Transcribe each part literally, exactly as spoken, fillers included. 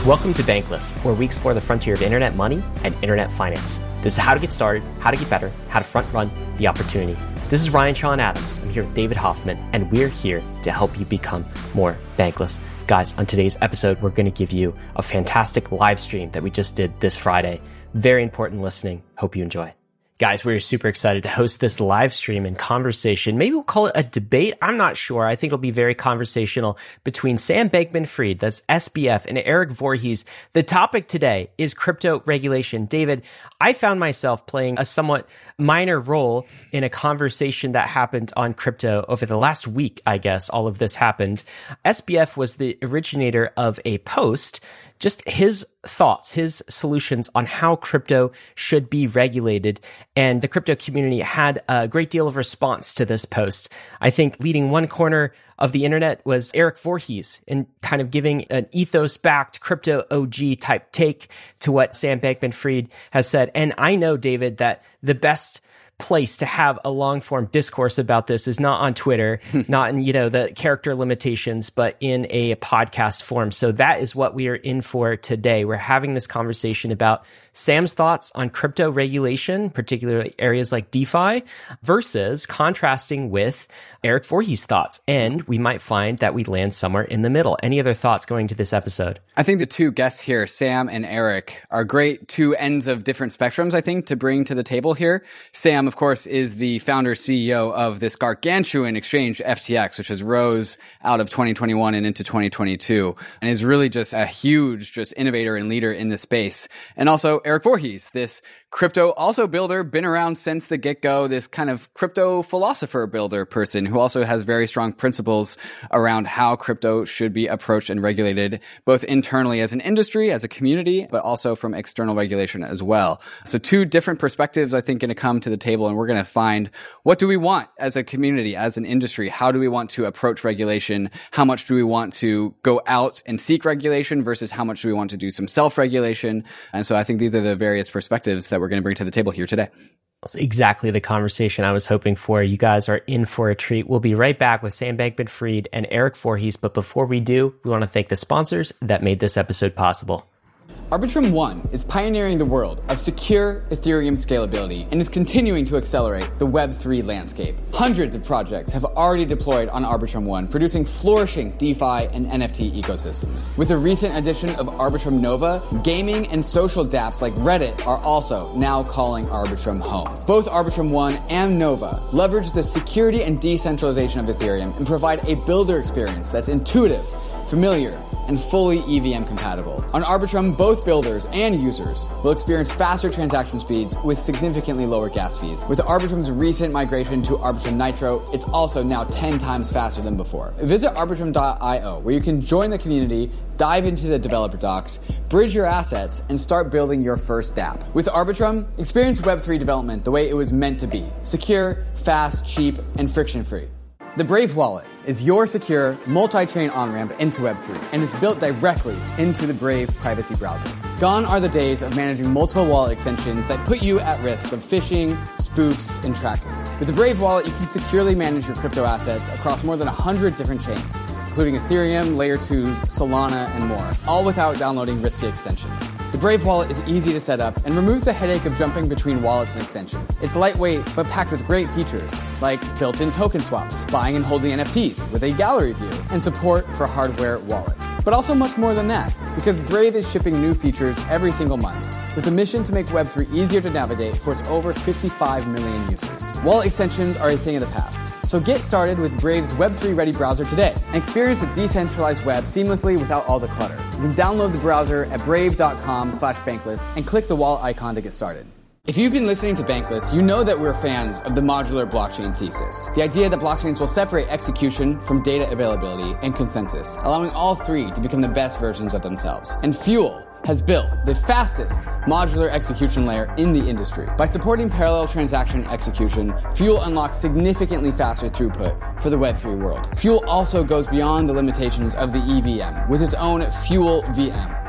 Welcome to Bankless, where we explore the frontier of internet money and internet finance. This is how to get started, how to get better, how to front run the opportunity. This is Ryan Sean Adams. I'm here with David Hoffman, and we're here to help you become more bankless. Guys, on today's episode, we're going to give you a fantastic live stream that we just did this Friday. Very important listening. Hope you enjoy. Guys, we're super excited to host this live stream and conversation. Maybe we'll call it a debate. I'm not sure. I think it'll be very conversational between Sam Bankman-Fried, that's S B F, and Eric Voorhees. The topic today is crypto regulation. David, I found myself playing a somewhat minor role in a conversation that happened on crypto over the last week, I guess. All of this happened. S B F was the originator of a post, just his thoughts, his solutions on how crypto should be regulated. And the crypto community had a great deal of response to this post. I think leading one corner of the internet was Eric Voorhees in kind of giving an ethos-backed crypto O G type take to what Sam Bankman-Fried has said. And I know, David, that the best place to have a long form discourse about this is not on Twitter, not in, you know, the character limitations, but in a podcast form. So that is what we are in for today. We're having this conversation about Sam's thoughts on crypto regulation, particularly areas like DeFi, versus contrasting with Eric Voorhees' thoughts. And we might find that we land somewhere in the middle. Any other thoughts going to this episode? I think the two guests here, Sam and Eric, are great two ends of different spectrums, I think, to bring to the table here. Sam, of course, is the founder C E O of this gargantuan exchange, F T X, which has rose out of twenty twenty-one and into twenty twenty-two, and is really just a huge just innovator and leader in this space. And also Eric Voorhees, this crypto also builder, been around since the get-go, this kind of crypto philosopher builder person who also has very strong principles around how crypto should be approached and regulated, both internally as an industry, as a community, but also from external regulation as well. So two different perspectives, I think, going to come to the table, and we're going to find what do we want as a community, as an industry? How do we want to approach regulation? How much do we want to go out and seek regulation versus how much do we want to do some self-regulation? And so I think these are the various perspectives that we're going to bring to the table here today. That's exactly the conversation I was hoping for. You guys are in for a treat. We'll be right back with Sam Bankman-Fried and Eric Voorhees. But before we do, we want to thank the sponsors that made this episode possible. Arbitrum One is pioneering the world of secure Ethereum scalability and is continuing to accelerate the Web three landscape. Hundreds of projects have already deployed on Arbitrum One, producing flourishing DeFi and N F T ecosystems. With the recent addition of Arbitrum Nova, gaming and social dApps like Reddit are also now calling Arbitrum home. Both Arbitrum One and Nova leverage the security and decentralization of Ethereum and provide a builder experience that's intuitive, familiar, and fully E V M compatible. On Arbitrum, both builders and users will experience faster transaction speeds with significantly lower gas fees. With Arbitrum's recent migration to Arbitrum Nitro, it's also now ten times faster than before. Visit arbitrum dot io, where you can join the community, dive into the developer docs, bridge your assets, and start building your first dApp. With Arbitrum, experience Web three development the way it was meant to be: secure, fast, cheap, and friction-free. The Brave Wallet is your secure, multi-chain on-ramp into Web three, and it's built directly into the Brave privacy browser. Gone are the days of managing multiple wallet extensions that put you at risk of phishing, spoofs, and tracking. With the Brave Wallet, you can securely manage your crypto assets across more than one hundred different chains, including Ethereum, Layer twos, Solana, and more, all without downloading risky extensions. The Brave Wallet is easy to set up and removes the headache of jumping between wallets and extensions. It's lightweight, but packed with great features, like built-in token swaps, buying and holding N F Ts with a gallery view, and support for hardware wallets. But also much more than that, because Brave is shipping new features every single month, with a mission to make Web three easier to navigate for its over fifty-five million users. Wallet extensions are a thing of the past, so get started with Brave's Web three ready browser today and experience a decentralized web seamlessly without all the clutter. You can download the browser at brave dot com slash bankless and click the wallet icon to get started. If you've been listening to Bankless, you know that we're fans of the modular blockchain thesis. The idea that blockchains will separate execution from data availability and consensus, allowing all three to become the best versions of themselves. And Fuel has built the fastest modular execution layer in the industry. By supporting parallel transaction execution, Fuel unlocks significantly faster throughput for the Web three world. Fuel also goes beyond the limitations of the E V M with its own Fuel V M,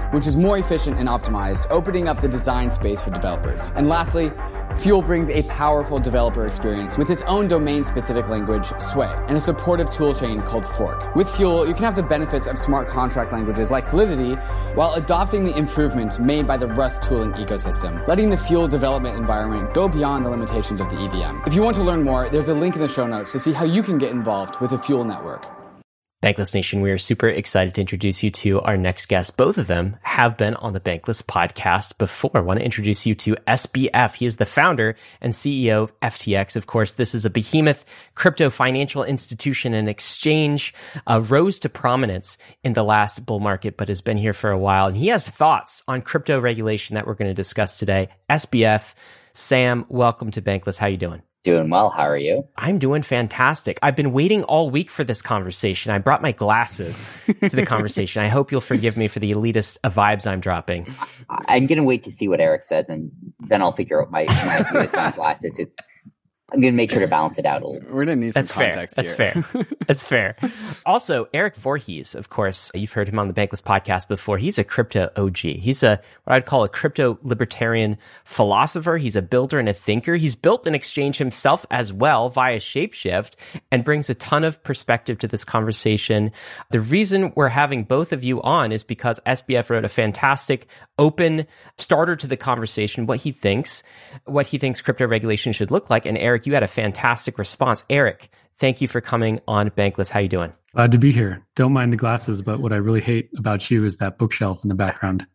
which is more efficient and optimized, opening up the design space for developers. And lastly, Fuel brings a powerful developer experience with its own domain-specific language, Sway, and a supportive toolchain called Fork. With Fuel, you can have the benefits of smart contract languages like Solidity while adopting the improvements made by the Rust tooling ecosystem, letting the Fuel development environment go beyond the limitations of the E V M. If you want to learn more, there's a link in the show notes to see how you can get involved with the Fuel network. Bankless Nation, we are super excited to introduce you to our next guest. Both of them have been on the Bankless podcast before. I want to introduce you to S B F. He is the founder and C E O of F T X. Of course, this is a behemoth crypto financial institution and exchange, uh, rose to prominence in the last bull market, but has been here for a while. And he has thoughts on crypto regulation that we're going to discuss today. S B F, Sam, welcome to Bankless. How you doing? Doing well. How are you? I'm doing fantastic. I've been waiting all week for this conversation. I brought my glasses to the conversation. I hope you'll forgive me for the elitist vibes I'm dropping. I'm going to wait to see what Eric says, and then I'll figure out my, my, my glasses. It's I'm going to make sure to balance it out a little. We're going to need some That's context fair. here. That's fair. That's fair. Also, Eric Voorhees, of course, you've heard him on the Bankless podcast before. He's a crypto O G. He's a what I'd call a crypto libertarian philosopher. He's a builder and a thinker. He's built an exchange himself as well via Shapeshift and brings a ton of perspective to this conversation. The reason we're having both of you on is because S B F wrote a fantastic open starter to the conversation, what he thinks, what he thinks crypto regulation should look like. And Eric, you had a fantastic response. Eric, thank you for coming on Bankless. How you doing? Glad to be here. Don't mind the glasses, but what I really hate about you is that bookshelf in the background.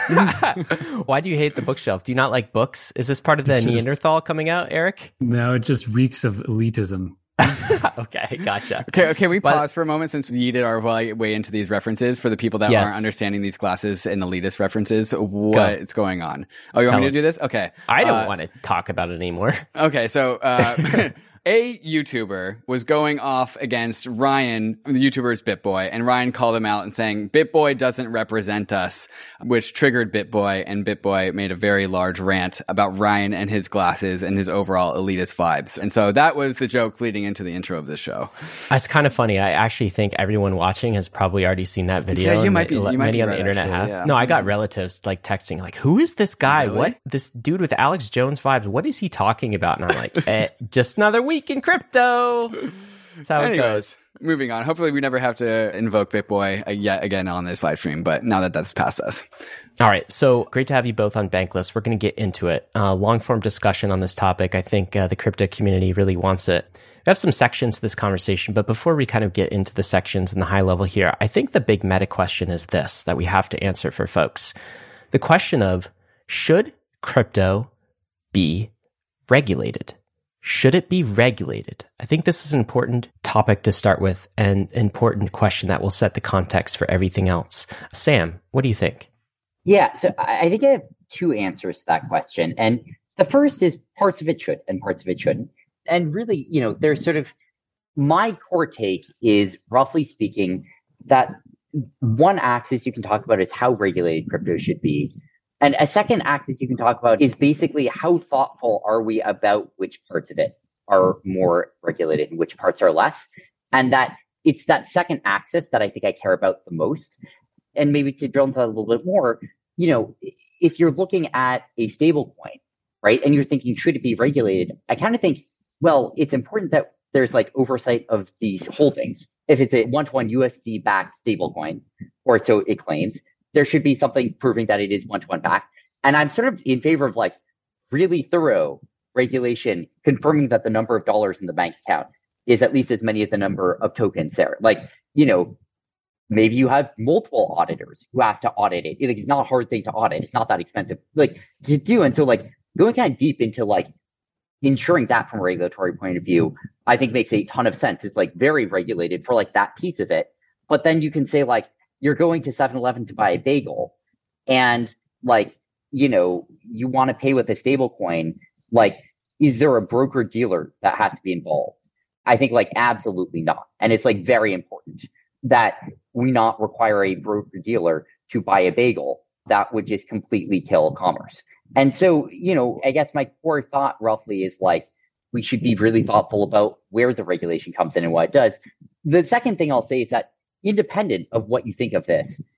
Why do you hate the bookshelf? Do you not like books? Is this part of the It's just- Neanderthal coming out, Eric? No, it just reeks of elitism. Okay, gotcha. Okay, okay, we But- pause for a moment since we did our way, way into these references for the people that Yes. aren't understanding these glasses and elitist references. What's going on? Oh, you want Tell me to them. do this? Okay. I don't Uh, want to talk about it anymore. Okay, so uh, a YouTuber was going off against Ryan, the YouTuber's BitBoy, and Ryan called him out and saying, BitBoy doesn't represent us, which triggered BitBoy, and BitBoy made a very large rant about Ryan and his glasses and his overall elitist vibes. And so that was the joke leading into the intro of this show. It's kind of funny. I actually think everyone watching has probably already seen that video. Yeah, you and might be- ma- you might many be on the right, internet actually, have. yeah. No, I got relatives like texting, like, "Who is this guy? Really? What this dude with Alex Jones vibes? What is he talking about?" And I'm like, eh, "Just another week in crypto." That's how it goes. Anyways, moving on. Hopefully we never have to invoke BitBoy uh, yet again on this live stream, but now that that's past us. All right. So great to have you both on Bankless. We're going to get into it. Uh, long form discussion on this topic. I think uh, the crypto community really wants it. We have some sections to this conversation, but before we kind of get into the sections and the high level here, I think the big meta question is this that we have to answer for folks. The question of, should crypto be regulated? Should it be regulated? I think this is an important topic to start with and important question that will set the context for everything else. Sam, what do you think? Yeah, so I I think I have two answers to that question. And the first is parts of it should and parts of it shouldn't. And really, you know, there's sort of my core take is, roughly speaking, that one axis you can talk about is how regulated crypto should be. And a second axis you can talk about is basically how thoughtful are we about which parts of it are more regulated and which parts are less. And that it's that second axis that I think I care about the most. And maybe to drill into that a little bit more, you know, if you're looking at a stable coin, right, and you're thinking, should it be regulated? I kind of think, well, it's important that there's like oversight of these holdings. If it's a one-to-one U S D backed stablecoin, or so it claims, there should be something proving that it is one-to-one backed. And I'm sort of in favor of like really thorough regulation, confirming that the number of dollars in the bank account is at least as many as the number of tokens there. Like, you know, maybe you have multiple auditors who have to audit it. Like, it's not a hard thing to audit. It's not that expensive, like, to do. And so, like, going kind of deep into like ensuring that from a regulatory point of view, I think makes a ton of sense. It's like very regulated for like that piece of it. But then you can say like, you're going to seven eleven to buy a bagel and like, you know, you want to pay with a stable coin. Like, is there a broker dealer that has to be involved? I think like absolutely not. And it's like very important that we not require a broker dealer to buy a bagel. That would just completely kill commerce. And so, you know, I guess my core thought roughly is like, we should be really thoughtful about where the regulation comes in and what it does. The second thing I'll say is that independent of what you think of this,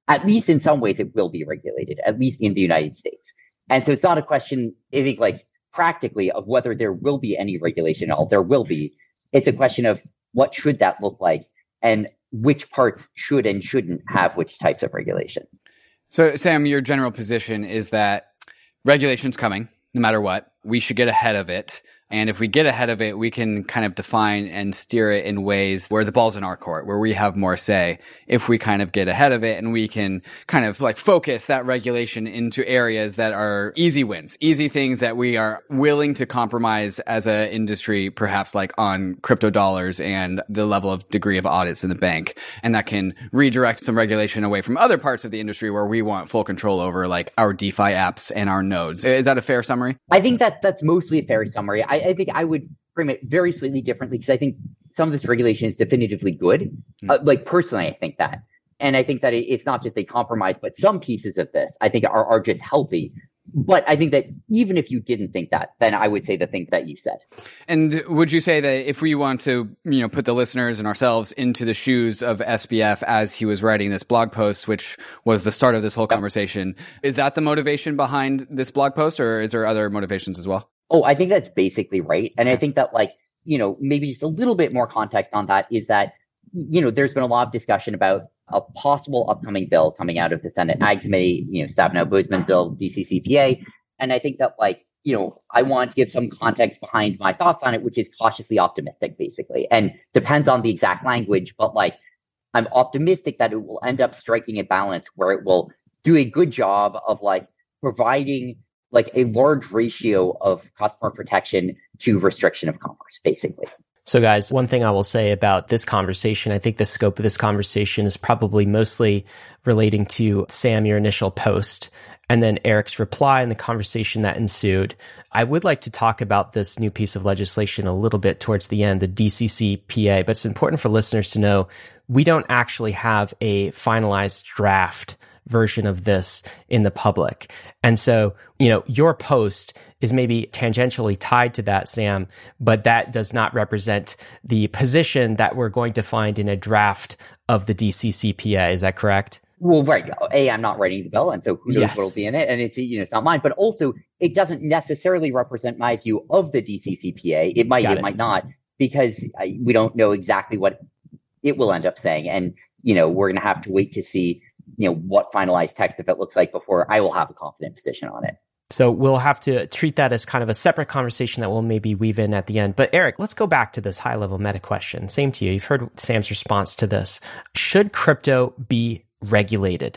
at least in some ways, it will be regulated, at least in the United States. And so it's not a question, I think, like practically of whether there will be any regulation at all. There will be. It's a question of what should that look like and which parts should and shouldn't have which types of regulation. So, Sam, your general position is that regulation's coming, no matter what. We should get ahead of it. And if we get ahead of it, we can kind of define and steer it in ways where the ball's in our court, where we have more say if we kind of get ahead of it, and we can kind of like focus that regulation into areas that are easy wins, easy things that we are willing to compromise as an industry, perhaps like on crypto dollars and the level of degree of audits in the bank. And that can redirect some regulation away from other parts of the industry where we want full control over like our DeFi apps and our nodes. Is that a fair summary? I think that that's mostly a fair summary. I, I think I would frame it very slightly differently because I think some of this regulation is definitively good. Mm. Uh, like personally, I think that. And I think that it, it's not just a compromise, but some pieces of this I think are, are just healthy. But I think that even if you didn't think that, then I would say the thing that you said. And would you say that if we want to, you know, put the listeners and ourselves into the shoes of S B F as he was writing this blog post, which was the start of this whole conversation, is that the motivation behind this blog post, or is there other motivations as well? Oh, I think that's basically right. And I think that, like, you know, maybe just a little bit more context on that is that, you know, there's been a lot of discussion about a possible upcoming bill coming out of the Senate Ag Committee, you know, Stabenow-Boozman bill, D C C P A. And I think that, like, you know, I want to give some context behind my thoughts on it, which is cautiously optimistic, basically, and depends on the exact language. But, like, I'm optimistic that it will end up striking a balance where it will do a good job of, like, providing like a large ratio of customer protection to restriction of commerce, basically. So guys, one thing I will say about this conversation, I think the scope of this conversation is probably mostly relating to Sam, your initial post, and then Eric's reply and the conversation that ensued. I would like to talk about this new piece of legislation a little bit towards the end, the D C C P A, but it's important for listeners to know we don't actually have a finalized draft version of this in the public. And so, you know, your post is maybe tangentially tied to that, Sam, but that does not represent the position that we're going to find in a draft of the D C C P A. Is that correct? Well, right. A, I'm not writing the bill, and so who knows yes. what will be in it, and it's, you know, it's not mine. But also, it doesn't necessarily represent my view of the D C C P A. It might, it, it might not, because I, we don't know exactly what it will end up saying, and you know, we're going to have to wait to see, you know, what finalized text, if it looks like, before I will have a confident position on it. So we'll have to treat that as kind of a separate conversation that we'll maybe weave in at the end. But Eric, let's go back to this high level meta question. Same to you. You've heard Sam's response to this. Should crypto be regulated?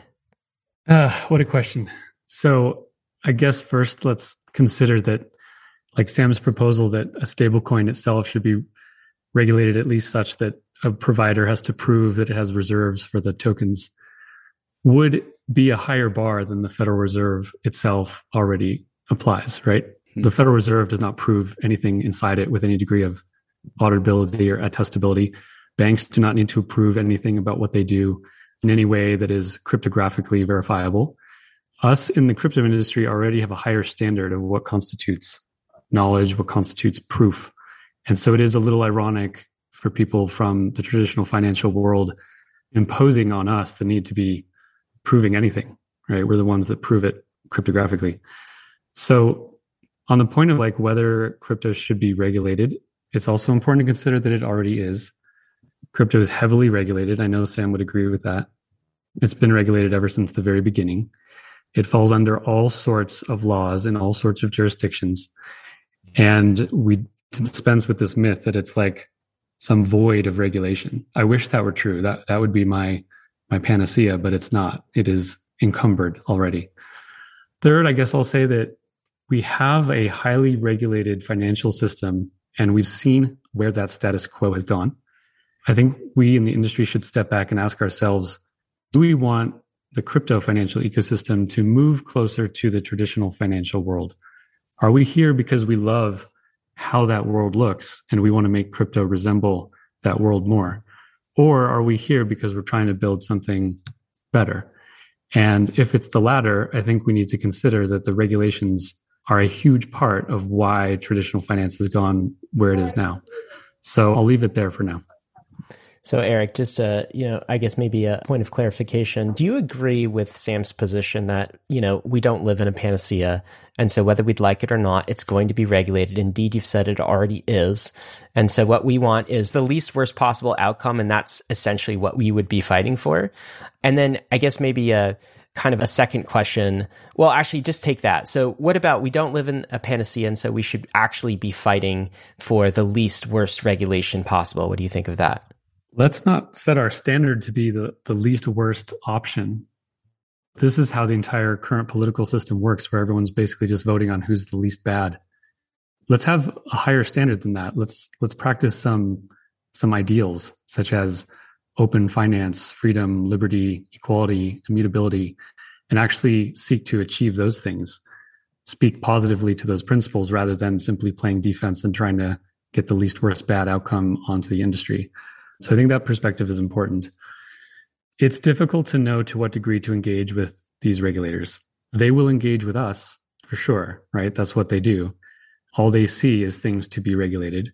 Uh, what a question. So I guess first let's consider that, like Sam's proposal, that a stablecoin itself should be regulated at least such that a provider has to prove that it has reserves for the tokens, would be a higher bar than the Federal Reserve itself already applies, right? Mm-hmm. The Federal Reserve does not prove anything inside it with any degree of auditability or attestability. Banks do not need to prove anything about what they do in any way that is cryptographically verifiable. Us in the crypto industry already have a higher standard of what constitutes knowledge, what constitutes proof. And so it is a little ironic for people from the traditional financial world imposing on us the need to be proving anything, right? We're the ones that prove it cryptographically. So on the point of like whether crypto should be regulated, it's also important to consider that it already is. Crypto is heavily regulated. I know Sam would agree with that. It's been regulated ever since the very beginning. It falls under all sorts of laws in all sorts of jurisdictions. And we dispense with this myth that it's like some void of regulation. I wish that were true. That that would be my my panacea, but it's not. It is encumbered already. Third, I guess I'll say that we have a highly regulated financial system, and we've seen where that status quo has gone. I think we in the industry should step back and ask ourselves, do we want the crypto financial ecosystem to move closer to the traditional financial world? Are we here because we love how that world looks and we want to make crypto resemble that world more? Or are we here because we're trying to build something better? And if it's the latter, I think we need to consider that the regulations are a huge part of why traditional finance has gone where it is now. So I'll leave it there for now. So Eric, just a, you know, I guess maybe a point of clarification. Do you agree with Sam's position that, you know, we don't live in a panacea, and so whether we'd like it or not, it's going to be regulated? Indeed, you've said it already is. And so what we want is the least worst possible outcome, and that's essentially what we would be fighting for. And then I guess maybe a kind of a second question. Well, actually, just take that. So what about we don't live in a panacea, and so we should actually be fighting for the least worst regulation possible? What do you think of that? Let's not set our standard to be the, the least worst option. This is how the entire current political system works, where everyone's basically just voting on who's the least bad. Let's have a higher standard than that. Let's let's practice some some ideals, such as open finance, freedom, liberty, equality, immutability, and actually seek to achieve those things. Speak positively to those principles rather than simply playing defense and trying to get the least worst bad outcome onto the industry. So I think that perspective is important. It's difficult to know to what degree to engage with these regulators. They will engage with us for sure, right? That's what they do. All they see is things to be regulated.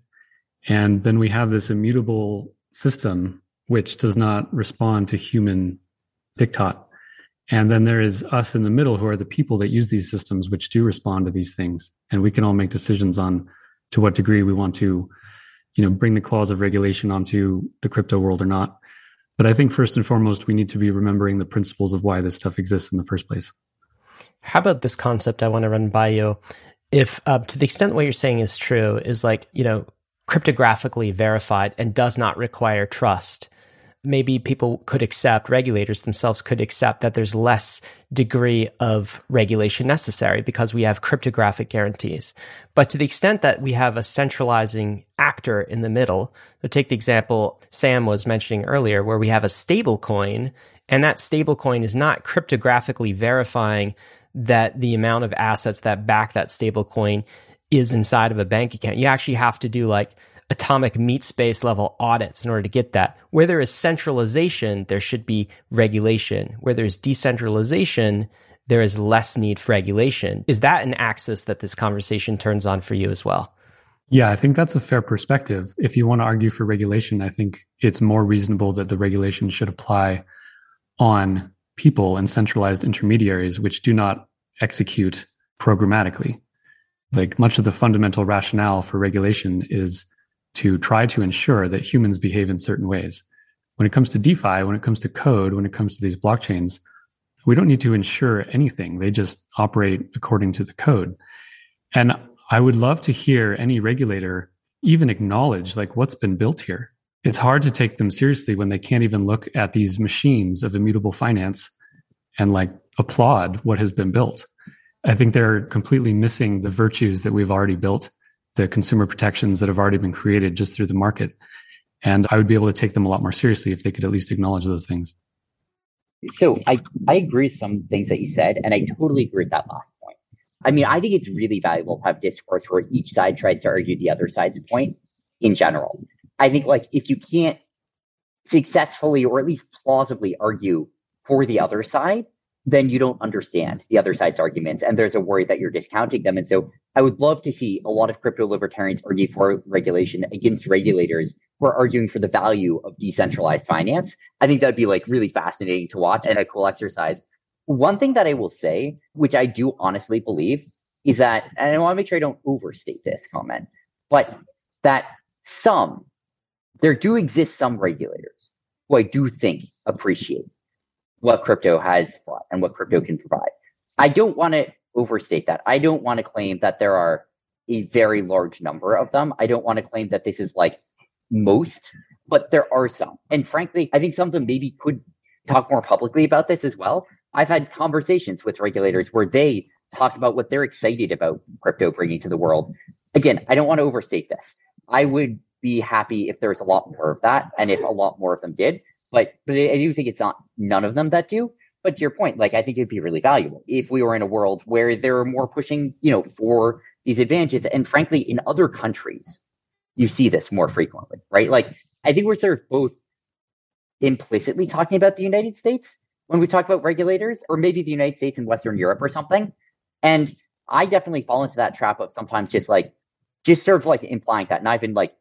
And then we have this immutable system which does not respond to human diktat. And then there is us in the middle who are the people that use these systems which do respond to these things. And we can all make decisions on to what degree we want to, you know, bring the clause of regulation onto the crypto world or not. But I think first and foremost, we need to be remembering the principles of why this stuff exists in the first place. How about this concept I want to run by you? If uh, to the extent what you're saying is true, is like, you know, cryptographically verified and does not require trust, maybe people could accept, regulators themselves could accept that there's less degree of regulation necessary because we have cryptographic guarantees. But to the extent that we have a centralizing actor in the middle, so take the example Sam was mentioning earlier, where we have a stable coin, and that stable coin is not cryptographically verifying that the amount of assets that back that stable coin is inside of a bank account. You actually have to do like atomic meat space level audits in order to get that. Where there is centralization, there should be regulation. Where there's decentralization, there is less need for regulation. Is that an axis that this conversation turns on for you as well? Yeah, I think that's a fair perspective. If you want to argue for regulation, I think it's more reasonable that the regulation should apply on people and centralized intermediaries which do not execute programmatically. Like much of the fundamental rationale for regulation is to try to ensure that humans behave in certain ways. When it comes to DeFi, when it comes to code, when it comes to these blockchains, we don't need to ensure anything. They just operate according to the code. And I would love to hear any regulator even acknowledge like what's been built here. It's hard to take them seriously when they can't even look at these machines of immutable finance and like applaud what has been built. I think they're completely missing the virtues that we've already built, the consumer protections that have already been created just through the market. And I would be able to take them a lot more seriously if they could at least acknowledge those things. So I, I agree with some things that you said, and I totally agree with that last point. I mean, I think it's really valuable to have discourse where each side tries to argue the other side's point in general. I think like if you can't successfully or at least plausibly argue for the other side, then you don't understand the other side's arguments, and there's a worry that you're discounting them. And so I would love to see a lot of crypto libertarians argue for regulation against regulators who are arguing for the value of decentralized finance. I think that'd be like really fascinating to watch and a cool exercise. One thing that I will say, which I do honestly believe, is that, and I want to make sure I don't overstate this comment, but that some, there do exist some regulators who I do think appreciate what crypto has brought and what crypto can provide. I don't want to overstate that. I don't want to claim that there are a very large number of them. I don't want to claim that this is like most, but there are some. And frankly, I think some of them maybe could talk more publicly about this as well. I've had conversations with regulators where they talk about what they're excited about crypto bringing to the world. Again, I don't want to overstate this. I would be happy if there's a lot more of that and if a lot more of them did. But but I do think it's not none of them that do. But to your point, like I think it'd be really valuable if we were in a world where there are more pushing, you know, for these advantages. And frankly, in other countries, you see this more frequently, right? Like I think we're sort of both implicitly talking about the United States when we talk about regulators, or maybe the United States and Western Europe or something. And I definitely fall into that trap of sometimes just like just sort of like implying that. And I've been like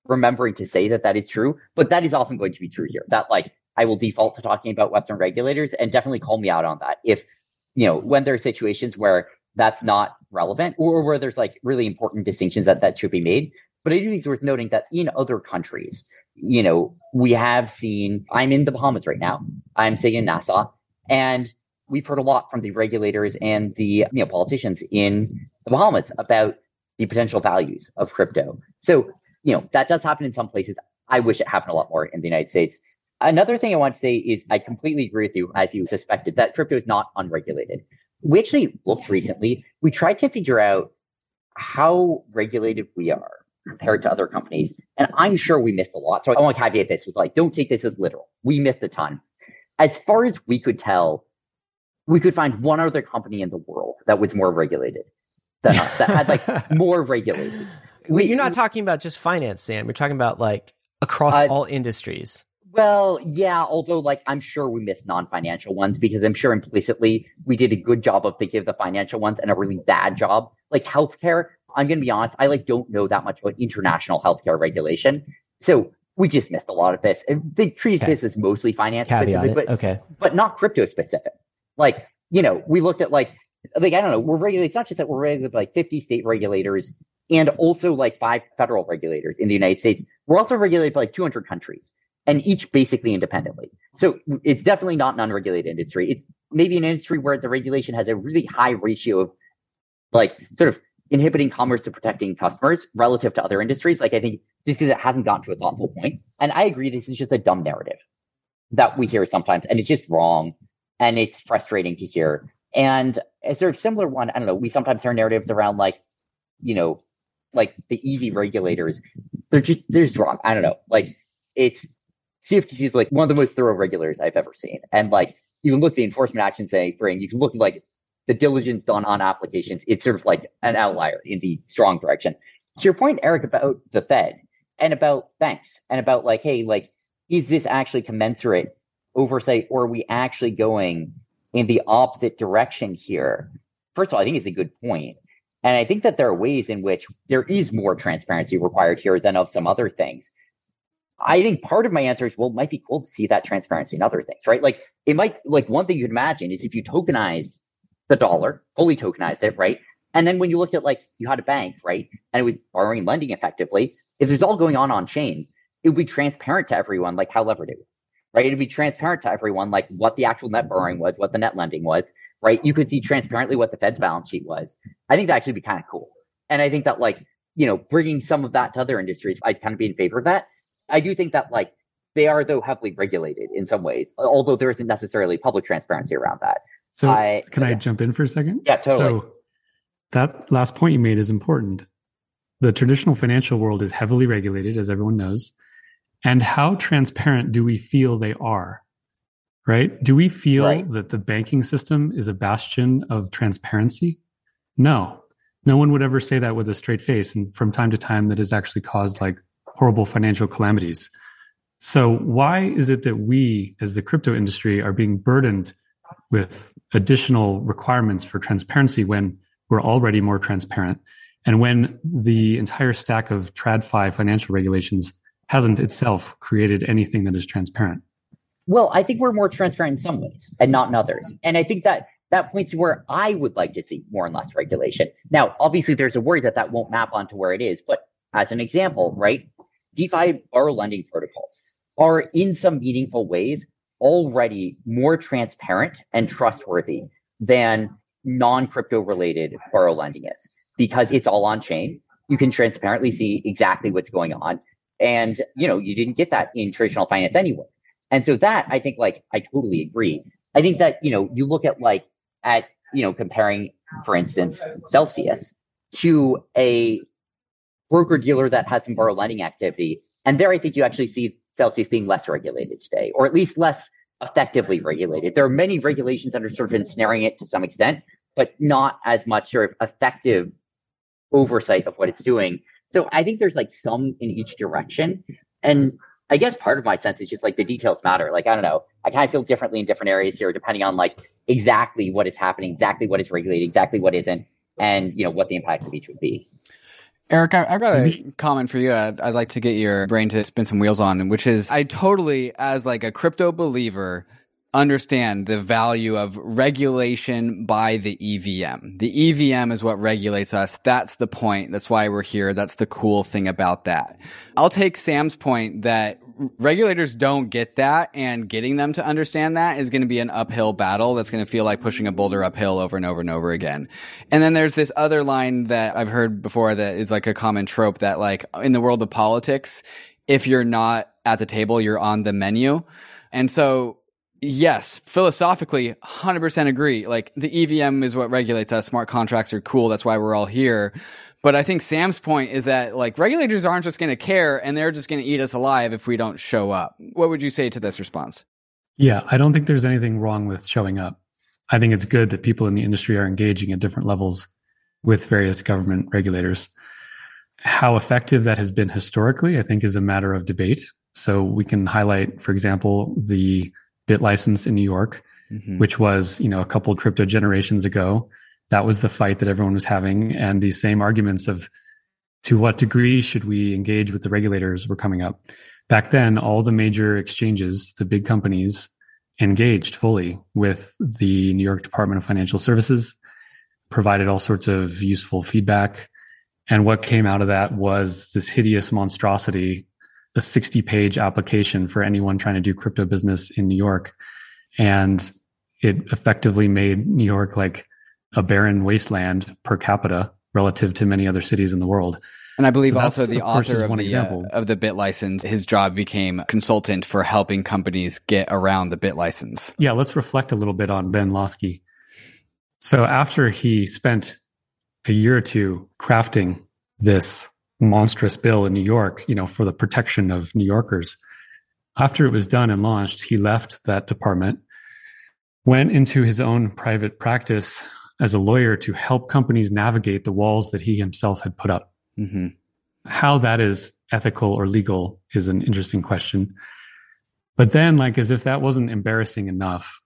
remembering to say that that is true, but that is often going to be true here. That like I will default to talking about Western regulators, and definitely call me out on that if, you know, when there are situations where that's not relevant or where there's like really important distinctions that that should be made. But I do think it's worth noting that in other countries, you know, we have seen, I'm in the Bahamas right now. I'm sitting in Nassau, and we've heard a lot from the regulators and the, you know, politicians in the Bahamas about the potential values of crypto. So, you know, that does happen in some places. I wish it happened a lot more in the United States. Another thing I want to say is I completely agree with you, as you suspected, that crypto is not unregulated. We actually looked recently. We tried to figure out how regulated we are compared to other companies. And I'm sure we missed a lot. So I want to caveat this with like, don't take this as literal. We missed a ton. As far as we could tell, we could find one other company in the world that was more regulated than us, that had like more regulators. Wait, you're not talking about just finance, Sam. You're talking about like across uh, all industries. Well, yeah, although like I'm sure we missed non-financial ones, because I'm sure implicitly we did a good job of thinking of the financial ones and a really bad job. Like healthcare, I'm going to be honest, I like don't know that much about international healthcare regulation. So we just missed a lot of this. They treat okay. this as mostly finance specific, but, okay. but not crypto specific. Like, you know, we looked at like, like, I don't know, we're regulated. It's not just that we're regulated by like fifty state regulators and also like five federal regulators in the United States. We're also regulated by like two hundred countries, and each basically independently. So it's definitely not an unregulated industry. It's maybe an industry where the regulation has a really high ratio of like sort of inhibiting commerce to protecting customers relative to other industries. Like I think just because it hasn't gotten to a thoughtful point. And I agree, this is just a dumb narrative that we hear sometimes, and it's just wrong. And it's frustrating to hear. And a sort of similar one, I don't know, we sometimes hear narratives around like, you know, like the easy regulators. They're just, they're just wrong. I don't know. Like it's, C F T C is like one of the most thorough regulators I've ever seen. And like, you can look at the enforcement actions they bring, you can look at like the diligence done on applications. It's sort of like an outlier in the strong direction. To your point, Eric, about the Fed and about banks and about like, hey, like, is this actually commensurate oversight, or are we actually going in the opposite direction here? First of all, I think it's a good point. And I think that there are ways in which there is more transparency required here than of some other things. I think part of my answer is, well, it might be cool to see that transparency in other things, right? Like it might, like one thing you could imagine is if you tokenized the dollar, fully tokenized it, right? And then when you looked at like, you had a bank, right? And it was borrowing and lending effectively. If there's all going on on chain, it would be transparent to everyone, like how levered it was. Right, it'd be transparent to everyone, like what the actual net borrowing was, what the net lending was, right? You could see transparently what the Fed's balance sheet was. I think that actually be kind of cool. And I think that like, you know, bringing some of that to other industries, I'd kind of be in favor of that. I do think that like they are though heavily regulated in some ways, although there isn't necessarily public transparency around that. So I, can yeah. I jump in for a second? Yeah, totally. So that last point you made is important. The traditional financial world is heavily regulated, as everyone knows. And how transparent do we feel they are, right? Do we feel right. that the banking system is a bastion of transparency? No. No one would ever say that with a straight face. And from time to time, that has actually caused like horrible financial calamities. So why is it that we, as the crypto industry, are being burdened with additional requirements for transparency when we're already more transparent? And when the entire stack of TradFi financial regulations hasn't itself created anything that is transparent? Well, I think we're more transparent in some ways and not in others. And I think that that points to where I would like to see more and less regulation. Now, obviously, there's a worry that that won't map onto where it is. But as an example, right, DeFi borrow lending protocols are in some meaningful ways already more transparent and trustworthy than non-crypto related borrow lending is, because it's all on chain. You can transparently see exactly what's going on. And, you know, you didn't get that in traditional finance anyway. And so that, I think, like, I totally agree. I think that, you know, you look at, like, at, you know, comparing, for instance, Celsius to a broker dealer that has some borrow lending activity. And there, I think you actually see Celsius being less regulated today, or at least less effectively regulated. There are many regulations that are sort of ensnaring it to some extent, but not as much sort of effective oversight of what it's doing. So I think there's like some in each direction. And I guess part of my sense is just like the details matter. Like, I don't know, I kind of feel differently in different areas here, depending on like exactly what is happening, exactly what is regulated, exactly what isn't, and, you know, what the impacts of each would be. Eric, I, I've got a comment for you. I'd, I'd like to get your brain to spin some wheels on, which is I totally, as like a crypto believer, understand the value of regulation by the E V M. The E V M is what regulates us. That's the point. That's why we're here. That's the cool thing about that. I'll take Sam's point that regulators don't get that, and getting them to understand that is going to be an uphill battle that's going to feel like pushing a boulder uphill over and over and over again. And then there's this other line that I've heard before that is like a common trope that like in the world of politics, if you're not at the table, you're on the menu. And so yes, philosophically, one hundred percent agree. Like the E V M is what regulates us. Smart contracts are cool. That's why we're all here. But I think Sam's point is that like regulators aren't just going to care and they're just going to eat us alive if we don't show up. What would you say to this response? Yeah, I don't think there's anything wrong with showing up. I think it's good that people in the industry are engaging at different levels with various government regulators. How effective that has been historically, I think, is a matter of debate. So we can highlight, for example, the BitLicense in New York, mm-hmm. which was, you know, a couple of crypto generations ago. That was the fight that everyone was having. And these same arguments of to what degree should we engage with the regulators were coming up. Back then, all the major exchanges, the big companies, engaged fully with the New York Department of Financial Services, provided all sorts of useful feedback. And what came out of that was this hideous monstrosity, a sixty page application for anyone trying to do crypto business in New York. And it effectively made New York like a barren wasteland per capita relative to many other cities in the world. And I believe so also the author of the, uh, of the BitLicense, his job became consultant for helping companies get around the BitLicense. Yeah, let's reflect a little bit on Ben Lawsky. So after he spent a year or two crafting this monstrous bill in New York, you know, for the protection of New Yorkers, after it was done and launched, he left that department, went into his own private practice as a lawyer to help companies navigate the walls that he himself had put up. Mm-hmm. How that is ethical or legal is an interesting question. But then, like, as if that wasn't embarrassing enough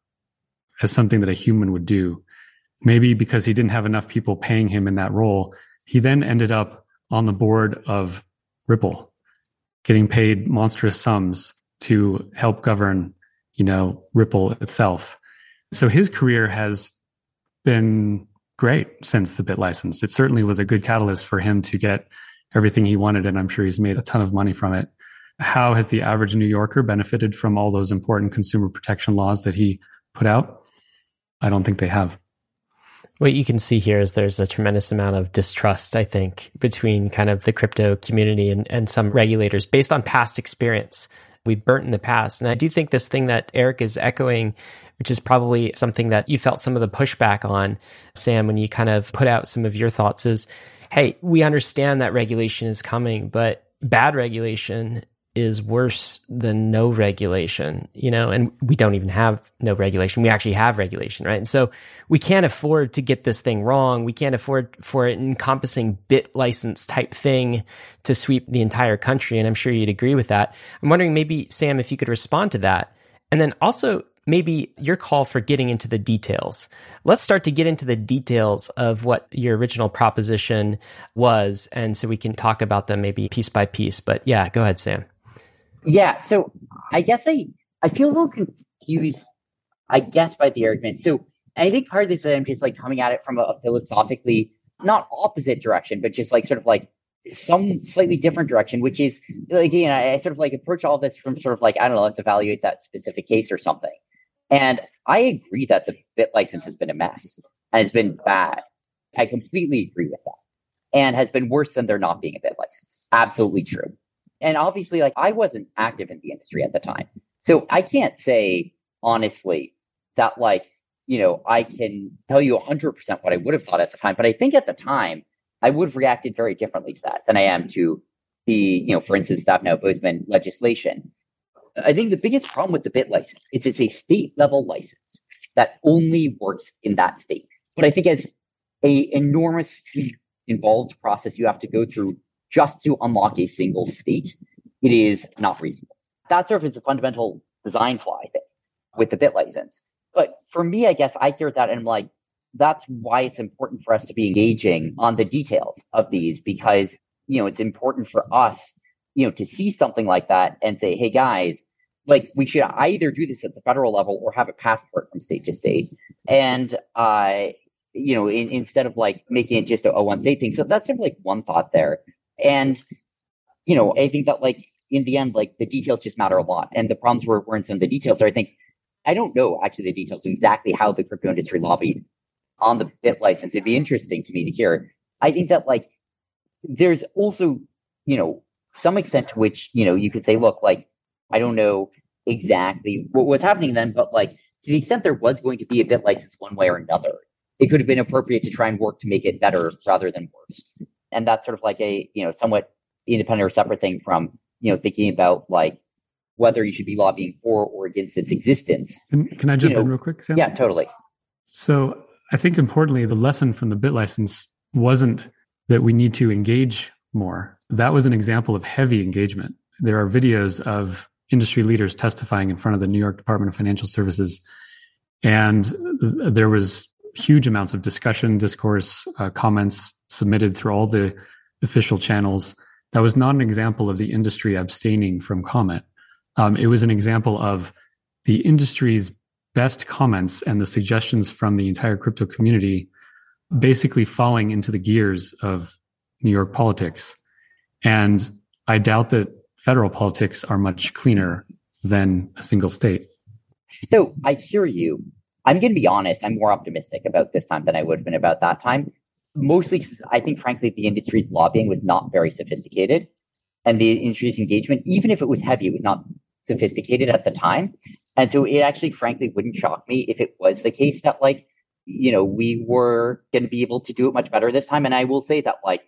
as something that a human would do, maybe because he didn't have enough people paying him in that role, he then ended up on the board of Ripple, getting paid monstrous sums to help govern, you know, Ripple itself. So his career has been great since the BitLicense. It certainly was a good catalyst for him to get everything he wanted, and I'm sure he's made a ton of money from it. How has the average New Yorker benefited from all those important consumer protection laws that he put out? I don't think they have. What you can see here is there's a tremendous amount of distrust, I think, between kind of the crypto community and, and some regulators based on past experience. We've burnt in the past. And I do think this thing that Eric is echoing, which is probably something that you felt some of the pushback on, Sam, when you kind of put out some of your thoughts is, hey, we understand that regulation is coming, but bad regulation is worse than no regulation, you know, and we don't even have no regulation. We actually have regulation, right? And so we can't afford to get this thing wrong. We can't afford for an encompassing BitLicense type thing to sweep the entire country. And I'm sure you'd agree with that. I'm wondering maybe, Sam, if you could respond to that. And then also maybe your call for getting into the details. Let's start to get into the details of what your original proposition was. And so we can talk about them maybe piece by piece. But yeah, go ahead, Sam. Yeah, so I guess I, I feel a little confused, I guess, by the argument. So I think part of this is I'm just like coming at it from a, a philosophically, not opposite direction, but just like sort of like some slightly different direction, which is, like, you know, I sort of like approach all this from sort of like, I don't know, let's evaluate that specific case or something. And I agree that the BitLicense has been a mess and has been bad. I completely agree with that. And has been worse than there not being a BitLicense. Absolutely true. And obviously, like, I wasn't active in the industry at the time. So I can't say, honestly, that, like, you know, I can tell you one hundred percent what I would have thought at the time. But I think at the time, I would have reacted very differently to that than I am to the, you know, for instance, Stabenow-Boozman legislation. I think the biggest problem with the BitLicense is it's a state-level license that only works in that state. But I think as a enormously involved process you have to go through just to unlock a single state, it is not reasonable. That sort of is a fundamental design flaw, I think, with the BitLicense. But for me, I guess I hear that and I'm like, that's why it's important for us to be engaging on the details of these, because you know, it's important for us, you know, to see something like that and say, hey guys, like we should either do this at the federal level or have a passport from state to state. And, uh, you know, in, instead of like making it just a, a one state thing. So that's sort of like one thought there. And, you know, I think that like in the end, like the details just matter a lot. And the problems were, were in some of the details. So I think, I don't know actually the details of exactly how the crypto industry lobbied on the bit license. It'd be interesting to me to hear. I think that like there's also, you know, some extent to which, you know, you could say, look, like, I don't know exactly what was happening then, but like to the extent there was going to be a bit license one way or another, it could have been appropriate to try and work to make it better rather than worse. And that's sort of like a, you know, somewhat independent or separate thing from, you know, thinking about like whether you should be lobbying for or against its existence. Can, can I jump you know, in real quick, Sam? Yeah, totally. So I think importantly, the lesson from the bit license wasn't that we need to engage more. That was an example of heavy engagement. There are videos of industry leaders testifying in front of the New York Department of Financial Services. And there was huge amounts of discussion, discourse, uh, comments submitted through all the official channels. That was not an example of the industry abstaining from comment. Um, it was an example of the industry's best comments and the suggestions from the entire crypto community basically falling into the gears of New York politics. And I doubt that federal politics are much cleaner than a single state. So I hear you. I'm going to be honest. I'm more optimistic about this time than I would have been about that time. Mostly because I think, frankly, the industry's lobbying was not very sophisticated. And the industry's engagement, even if it was heavy, it was not sophisticated at the time. And so it actually, frankly, wouldn't shock me if it was the case that, like, you know, we were going to be able to do it much better this time. And I will say that, like,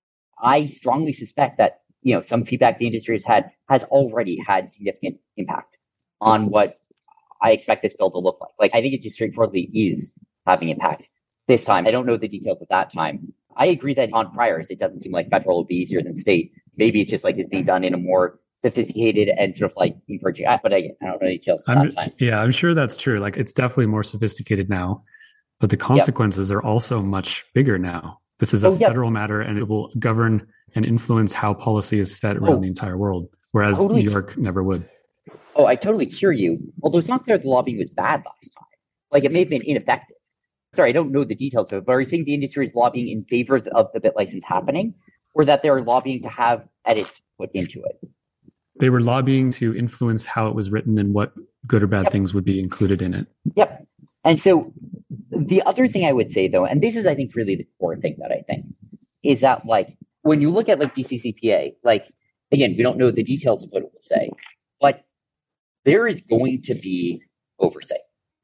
I strongly suspect that, you know, some feedback the industry has had has already had significant impact on what I expect this bill to look like. Like, I think it just straightforwardly is having impact this time. I don't know the details of that time. I agree that on priors, it doesn't seem like federal would be easier than state. Maybe it's just like it's being done in a more sophisticated and sort of like encouraging. But again, I don't know the details of that time. Yeah, I'm sure that's true. Like, it's definitely more sophisticated now, but the consequences yep. are also much bigger now. This is a oh, federal yep. matter, and it will govern and influence how policy is set around oh, the entire world, whereas totally. New York never would. Oh, I totally hear you. Although it's not clear the lobbying was bad last time. Like, it may have been ineffective. Sorry, I don't know the details of it, but are you saying the industry is lobbying in favor of the bit license happening, or that they're lobbying to have edits put into it? They were lobbying to influence how it was written and what good or bad yep. things would be included in it. Yep. And so the other thing I would say, though, and this is, I think, really the core thing that I think, is that, like, when you look at, like, D C C P A, like, again, we don't know the details of what it will say, but there is going to be oversight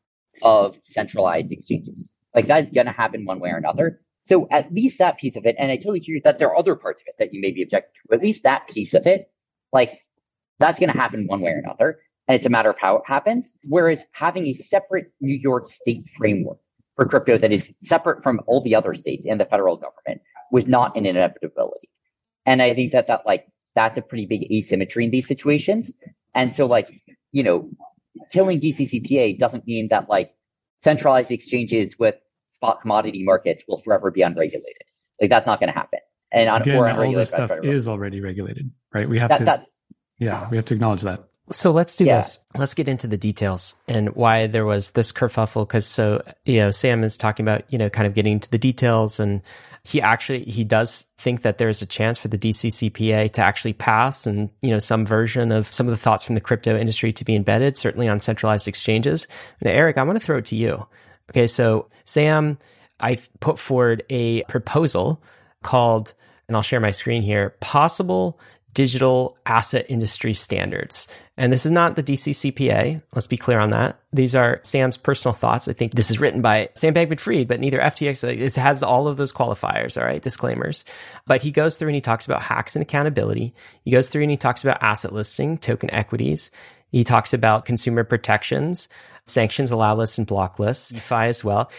of centralized exchanges. Like, that's going to happen one way or another. So at least that piece of it, and I totally hear that there are other parts of it that you may be objecting to, but at least that piece of it, like, that's going to happen one way or another. And it's a matter of how it happens. Whereas having a separate New York state framework for crypto that is separate from all the other states and the federal government was not an inevitability. And I think that, that like, that's a pretty big asymmetry in these situations. And so, like, you know, killing D C C P A doesn't mean that, like, centralized exchanges with spot commodity markets will forever be unregulated. Like, that's not going to happen. And on, Again, or all this stuff is already regulated, right? We have that, to, that, yeah, we have to acknowledge that. So let's do yeah. this. Let's get into the details and why there was this kerfuffle. Because so, you know, Sam is talking about, you know, kind of getting into the details, and he actually, he does think that there's a chance for the D C C P A to actually pass, and, you know, some version of some of the thoughts from the crypto industry to be embedded, certainly on centralized exchanges. Now, Eric, I want to throw it to you. Okay. So Sam, I put forward a proposal called, and I'll share my screen here, Possible Digital Asset Industry Standards. And this is not the D C C P A. Let's be clear on that. These are Sam's personal thoughts. I think this is written by Sam Bankman-Fried, but neither F T X, this has all of those qualifiers, all right, disclaimers. But he goes through and he talks about hacks and accountability. He goes through and he talks about asset listing, token equities. He talks about consumer protections, sanctions, allow lists, and block lists, DeFi as well.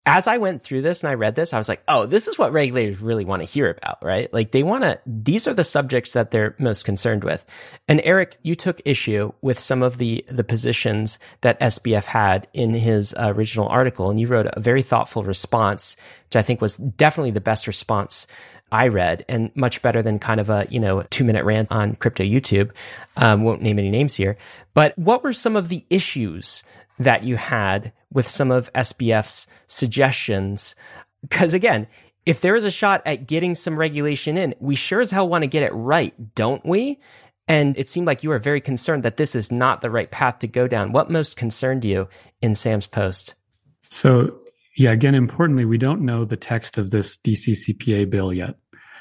as I went through this and I read this, I was like, oh, this is what regulators really want to hear about, right? Like they want to, these are the subjects that they're most concerned with. And Eric, you took issue with some of the, the positions that S B F had in his uh, original article. And you wrote a very thoughtful response, which I think was definitely the best response I read, and much better than kind of a, you know, two minute rant on crypto YouTube. Um, won't name any names here, but what were some of the issues that you had with some of S B F's suggestions? Because again, if there is a shot at getting some regulation in, we sure as hell want to get it right, don't we? And it seemed like you were very concerned that this is not the right path to go down. What most concerned you in Sam's post? So, yeah, again, importantly, we don't know the text of this D C C P A bill yet.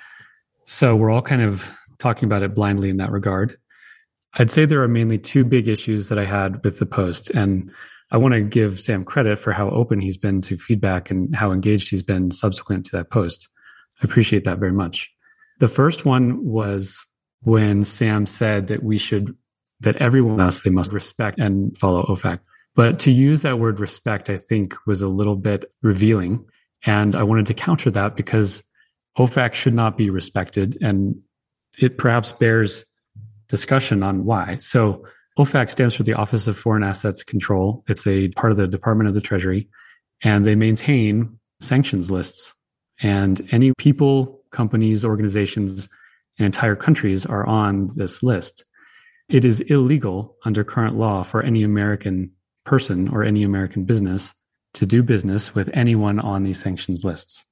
So we're all kind of talking about it blindly in that regard. I'd say there are mainly two big issues that I had with the post. And I want to give Sam credit for how open he's been to feedback and how engaged he's been subsequent to that post. I appreciate that very much. The first one was when Sam said that we should, that everyone else, they must respect and follow O FAC. But to use that word respect, I think was a little bit revealing. And I wanted to counter that because O FAC should not be respected. And it perhaps bears discussion on why. So O FAC stands for the Office of Foreign Assets Control. It's a part of the Department of the Treasury, and they maintain sanctions lists. And any people, companies, organizations, and entire countries are on this list. It is illegal under current law for any American person or any American business to do business with anyone on these sanctions lists.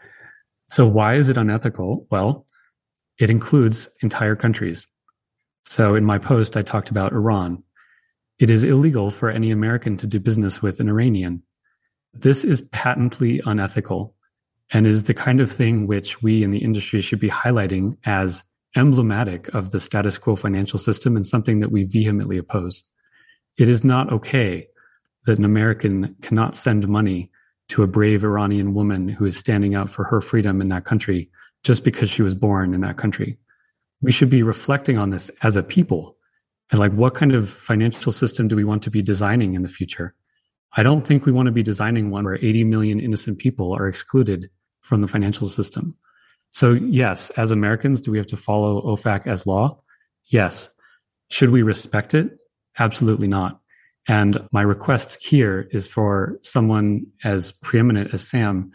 So why is it unethical? Well, it includes entire countries. So in my post, I talked about Iran. It is illegal for any American to do business with an Iranian. This is patently unethical and is the kind of thing which we in the industry should be highlighting as emblematic of the status quo financial system and something that we vehemently oppose. It is not okay that an American cannot send money to a brave Iranian woman who is standing up for her freedom in that country just because she was born in that country. We should be reflecting on this as a people and like, what kind of financial system do we want to be designing in the future? I don't think we want to be designing one where eighty million innocent people are excluded from the financial system. So yes, as Americans, do we have to follow O FAC as law? Yes. Should we respect it? Absolutely not. And my request here is for someone as preeminent as Sam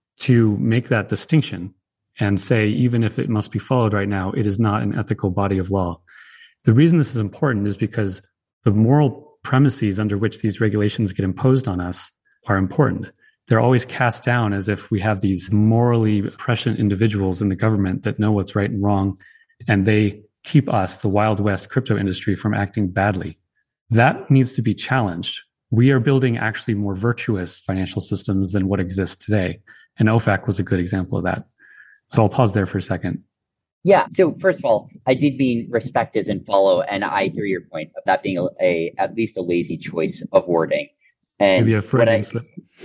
to make that distinction and say, even if it must be followed right now, it is not an ethical body of law. The reason this is important is because the moral premises under which these regulations get imposed on us are important. They're always cast down as if we have these morally prescient individuals in the government that know what's right and wrong, and they keep us, the Wild West crypto industry, from acting badly. That needs to be challenged. We are building actually more virtuous financial systems than what exists today. And O FAC was a good example of that. So I'll pause there for a second. Yeah. So first of all, I did mean respect as in follow, and I hear your point of that being a, a at least a lazy choice of wording. And maybe a Freudian slip.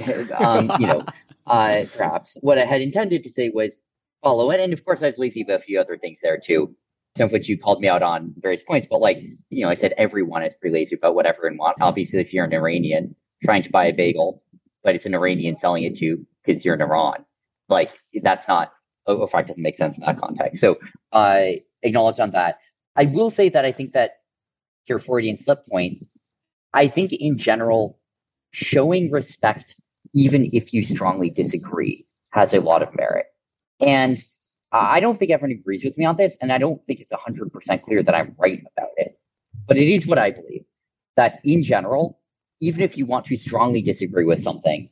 um, you know, uh, perhaps what I had intended to say was follow it, and of course I was lazy about a few other things there too. Some of which you called me out on various points, but like, you know, I said everyone is pretty lazy about whatever and want. Obviously, if you're an Iranian trying to buy a bagel, but it's an Iranian selling it to you because you're in Iran, like that's not, O FAC doesn't make sense in that context. So I uh, acknowledge on that. I will say that I think that your Freudian slip point, I think in general, showing respect, even if you strongly disagree, has a lot of merit. And I don't think everyone agrees with me on this, and I don't think it's one hundred percent clear that I'm right about it. But it is what I believe, that in general, even if you want to strongly disagree with something,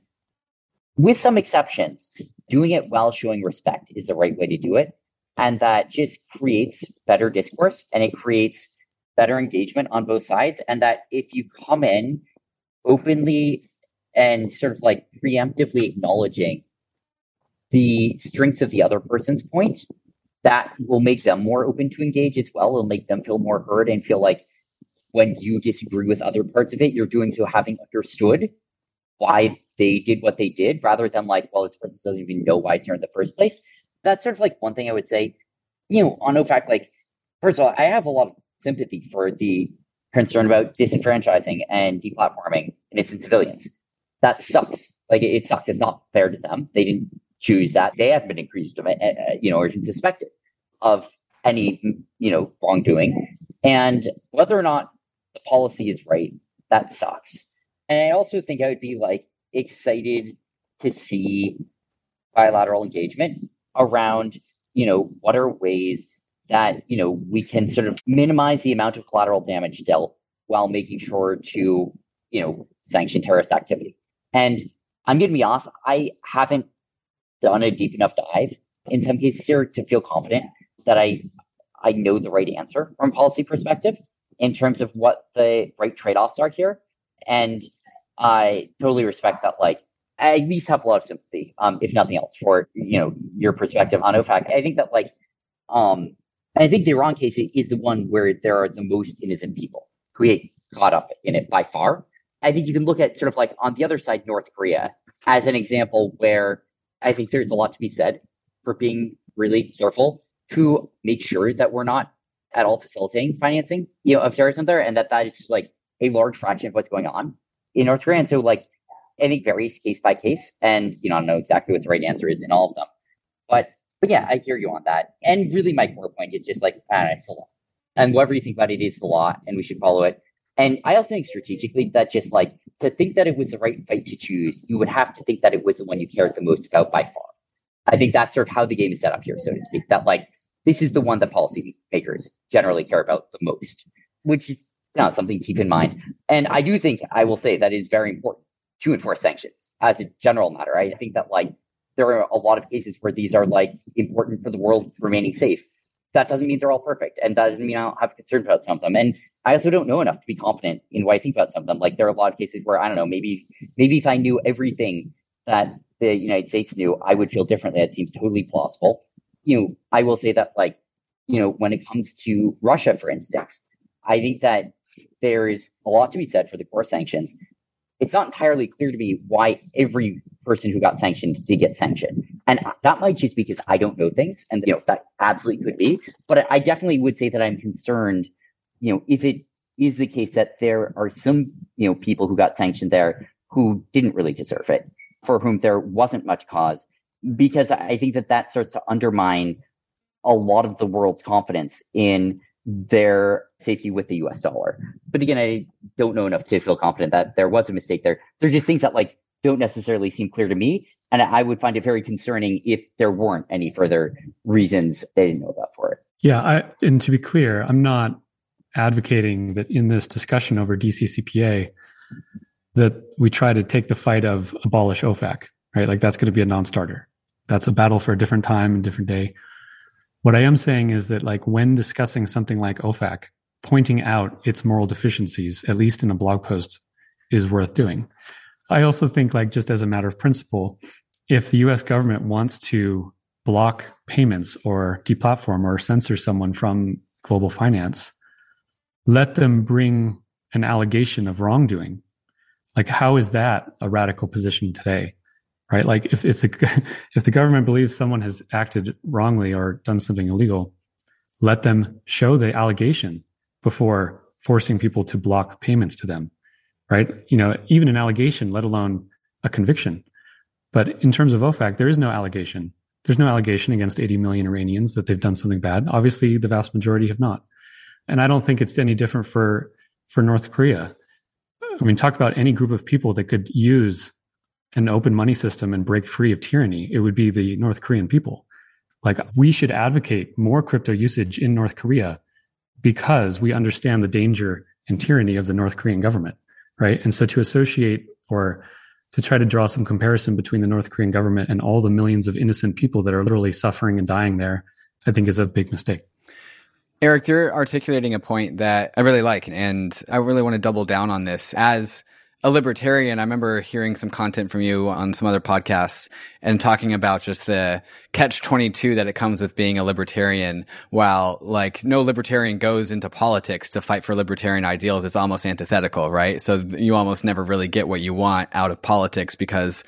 with some exceptions, doing it while showing respect is the right way to do it. And that just creates better discourse, and it creates better engagement on both sides. And that if you come in openly and sort of like preemptively acknowledging the strengths of the other person's point, that will make them more open to engage as well. It'll make them feel more heard and feel like when you disagree with other parts of it, you're doing so having understood why they did what they did, rather than like, well, this person doesn't even know why it's here in the first place. That's sort of like one thing I would say, you know, on O FAC, like, first of all, I have a lot of sympathy for the concern about disenfranchising and deplatforming innocent civilians. That sucks. Like, it, it sucks. It's not fair to them. They didn't choose that. They haven't been accused of it, uh, you know, or even suspected of any, you know, wrongdoing. And whether or not the policy is right, that sucks. And I also think I would be like excited to see bilateral engagement around, you know, what are ways that, you know, we can sort of minimize the amount of collateral damage dealt while making sure to, you know, sanction terrorist activity. And I'm going to be honest, I haven't done a deep enough dive in some cases here to feel confident that I I know the right answer from a policy perspective in terms of what the right trade-offs are here. And I totally respect that, like, I at least have a lot of sympathy, um, if nothing else, for, you know, your perspective on O FAC. I think that, like, um, I think the Iran case is the one where there are the most innocent people who get caught up in it by far. I think you can look at sort of like on the other side, North Korea, as an example where I think there's a lot to be said for being really careful to make sure that we're not at all facilitating financing, you know, of terrorism there, and that that is just like a large fraction of what's going on in North Korea. And so, like, I think varies case by case, and, you know, I don't know exactly what the right answer is in all of them. But, but yeah, I hear you on that. And really my core point is just like, ah, it's the law. And whatever you think about it is the law, and we should follow it. And I also think strategically that just like to think that it was the right fight to choose, you would have to think that it was the one you cared the most about by far. I think that's sort of how the game is set up here, so to speak, that like this is the one that policymakers generally care about the most, which is, you know, something to keep in mind. And I do think, I will say, that it is very important to enforce sanctions as a general matter. I think that like there are a lot of cases where these are like important for the world remaining safe. That doesn't mean they're all perfect, and that doesn't mean I don't have concerns about some of them. And I also don't know enough to be confident in what I think about some of them. Like, there are a lot of cases where, I don't know, maybe maybe if I knew everything that the United States knew, I would feel differently. That seems totally plausible. You know, I will say that, like, you know, when it comes to Russia, for instance, I think that there's a lot to be said for the core sanctions. It's not entirely clear to me why every person who got sanctioned did get sanctioned. And that might just be because I don't know things. And, you know, that absolutely could be. But I definitely would say that I'm concerned, you know, if it is the case that there are some, you know, people who got sanctioned there who didn't really deserve it, for whom there wasn't much cause, because I think that that starts to undermine a lot of the world's confidence in their safety with the U S dollar. But again, I don't know enough to feel confident that there was a mistake there. They're just things that like don't necessarily seem clear to me. And I would find it very concerning if there weren't any further reasons they didn't know about for it. Yeah. I, and to be clear, I'm not advocating that in this discussion over D C C P A that we try to take the fight of abolish O FAC, right? Like, that's going to be a non-starter. That's a battle for a different time and different day. What I am saying is that, like, when discussing something like O FAC, pointing out its moral deficiencies, at least in a blog post, is worth doing. I also think, like, just as a matter of principle, if the U S government wants to block payments or deplatform or censor someone from global finance, let them bring an allegation of wrongdoing. Like, how is that a radical position today? Right? Like, if, if the if the government believes someone has acted wrongly or done something illegal, let them show the allegation before forcing people to block payments to them. Right? You know, even an allegation, let alone a conviction. But in terms of O FAC, there is no allegation. There's no allegation against eighty million Iranians that they've done something bad. Obviously, the vast majority have not. And I don't think it's any different for for North Korea. I mean, talk about any group of people that could use an open money system and break free of tyranny. It would be the North Korean people. Like, we should advocate more crypto usage in North Korea because we understand the danger and tyranny of the North Korean government, right? And so to associate or to try to draw some comparison between the North Korean government and all the millions of innocent people that are literally suffering and dying there, I think is a big mistake. Eric, you're articulating a point that I really like, and I really want to double down on this. As a libertarian, I remember hearing some content from you on some other podcasts and talking about just the catch twenty-two that it comes with being a libertarian. While, like, no libertarian goes into politics to fight for libertarian ideals, it's almost antithetical, right? So you almost never really get what you want out of politics because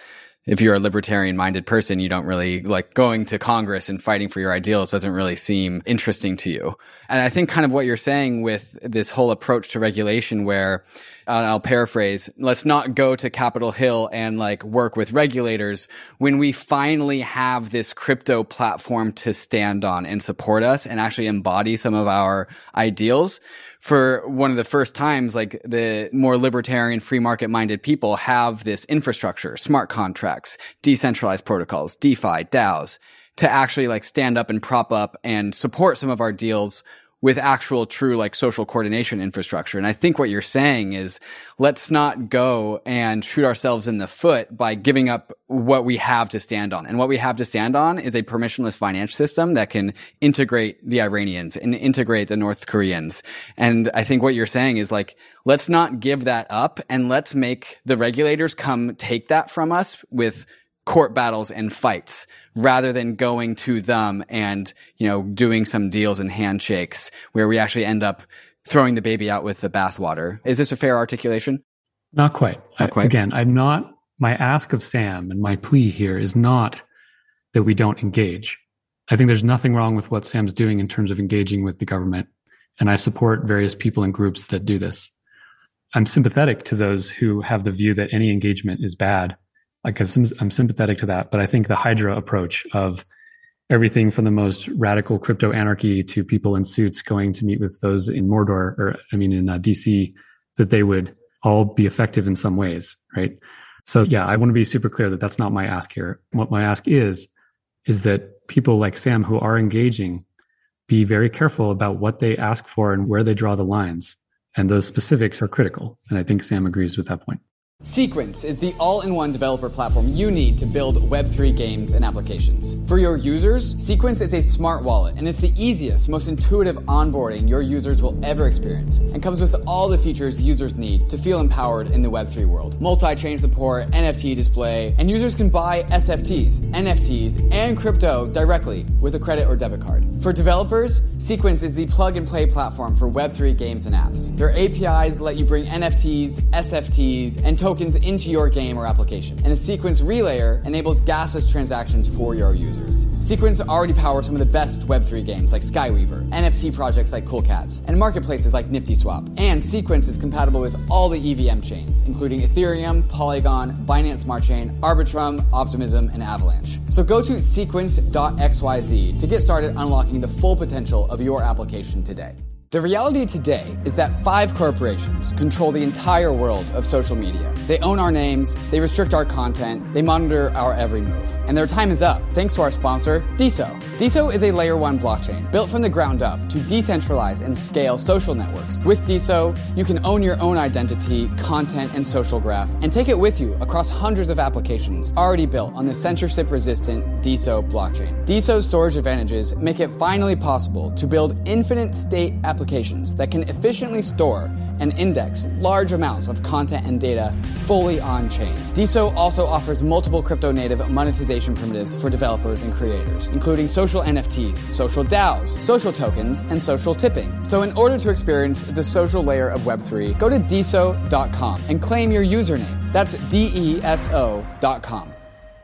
if you're a libertarian minded person, you don't really like going to Congress and fighting for your ideals doesn't really seem interesting to you. And I think kind of what you're saying with this whole approach to regulation where uh, I'll paraphrase, let's not go to Capitol Hill and like work with regulators when we finally have this crypto platform to stand on and support us and actually embody some of our ideals. For one of the first times, like the more libertarian, free market minded people have this infrastructure, smart contracts, decentralized protocols, DeFi, DAOs, to actually like stand up and prop up and support some of our deals with actual true like social coordination infrastructure. And I think what you're saying is let's not go and shoot ourselves in the foot by giving up what we have to stand on. And what we have to stand on is a permissionless finance system that can integrate the Iranians and integrate the North Koreans. And I think what you're saying is like, let's not give that up and let's make the regulators come take that from us with court battles and fights rather than going to them and, you know, doing some deals and handshakes where we actually end up throwing the baby out with the bathwater. Is this a fair articulation? Not quite. Not quite. I, again, I'm not, my ask of Sam and my plea here is not that we don't engage. I think there's nothing wrong with what Sam's doing in terms of engaging with the government. And I support various people and groups that do this. I'm sympathetic to those who have the view that any engagement is bad. Like I'm sympathetic to that, but I think the Hydra approach of everything from the most radical crypto anarchy to people in suits going to meet with those in Mordor, or I mean in uh, D C, that they would all be effective in some ways, right? So yeah, I want to be super clear that that's not my ask here. What my ask is, is that people like Sam who are engaging be very careful about what they ask for and where they draw the lines. And those specifics are critical. And I think Sam agrees with that point. Sequence is the all-in-one developer platform you need to build Web three games and applications. For your users, Sequence is a smart wallet, and it's the easiest, most intuitive onboarding your users will ever experience, and comes with all the features users need to feel empowered in the Web three world. Multi-chain support, N F T display, and users can buy S F Ts, N F Ts, and crypto directly with a credit or debit card. For developers, Sequence is the plug-and-play platform for Web three games and apps. Their A P Is let you bring N F Ts, S F Ts, and tokens into your game or application. And a Sequence relayer enables gasless transactions for your users. Sequence already powers some of the best Web three games like Skyweaver, N F T projects like Cool Cats, and marketplaces like NiftySwap. And Sequence is compatible with all the E V M chains, including Ethereum, Polygon, Binance Smart Chain, Arbitrum, Optimism, and Avalanche. So go to sequence dot x y z to get started unlocking the full potential of your application today. The reality today is that five corporations control the entire world of social media. They own our names, they restrict our content, they monitor our every move. And their time is up, thanks to our sponsor, Deso. Deso is a layer one blockchain built from the ground up to decentralize and scale social networks. With Deso, you can own your own identity, content, and social graph, and take it with you across hundreds of applications already built on the censorship-resistant Deso blockchain. Deso's storage advantages make it finally possible to build infinite state applications applications that can efficiently store and index large amounts of content and data fully on-chain. Deso also offers multiple crypto-native monetization primitives for developers and creators, including social N F Ts, social DAOs, social tokens, and social tipping. So in order to experience the social layer of Web three, go to deso dot com and claim your username. That's D E S O dot com.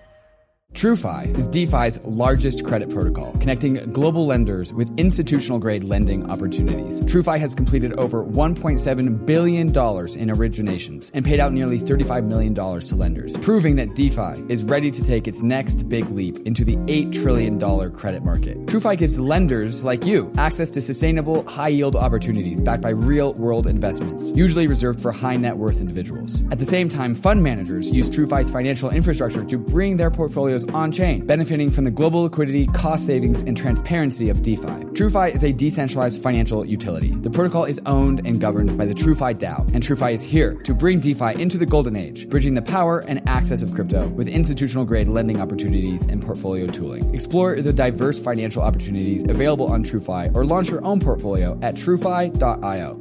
TrueFi is DeFi's largest credit protocol, connecting global lenders with institutional-grade lending opportunities. TrueFi has completed over one point seven billion dollars in originations and paid out nearly thirty-five million dollars to lenders, proving that DeFi is ready to take its next big leap into the eight trillion dollars credit market. TrueFi gives lenders like you access to sustainable, high-yield opportunities backed by real-world investments, usually reserved for high-net-worth individuals. At the same time, fund managers use TrueFi's financial infrastructure to bring their portfolios on-chain, benefiting from the global liquidity, cost savings, and transparency of DeFi. TrueFi is a decentralized financial utility. The protocol is owned and governed by the TrueFi DAO, and TrueFi is here to bring DeFi into the golden age, bridging the power and access of crypto with institutional-grade lending opportunities and portfolio tooling. Explore the diverse financial opportunities available on TrueFi or launch your own portfolio at truefi dot io.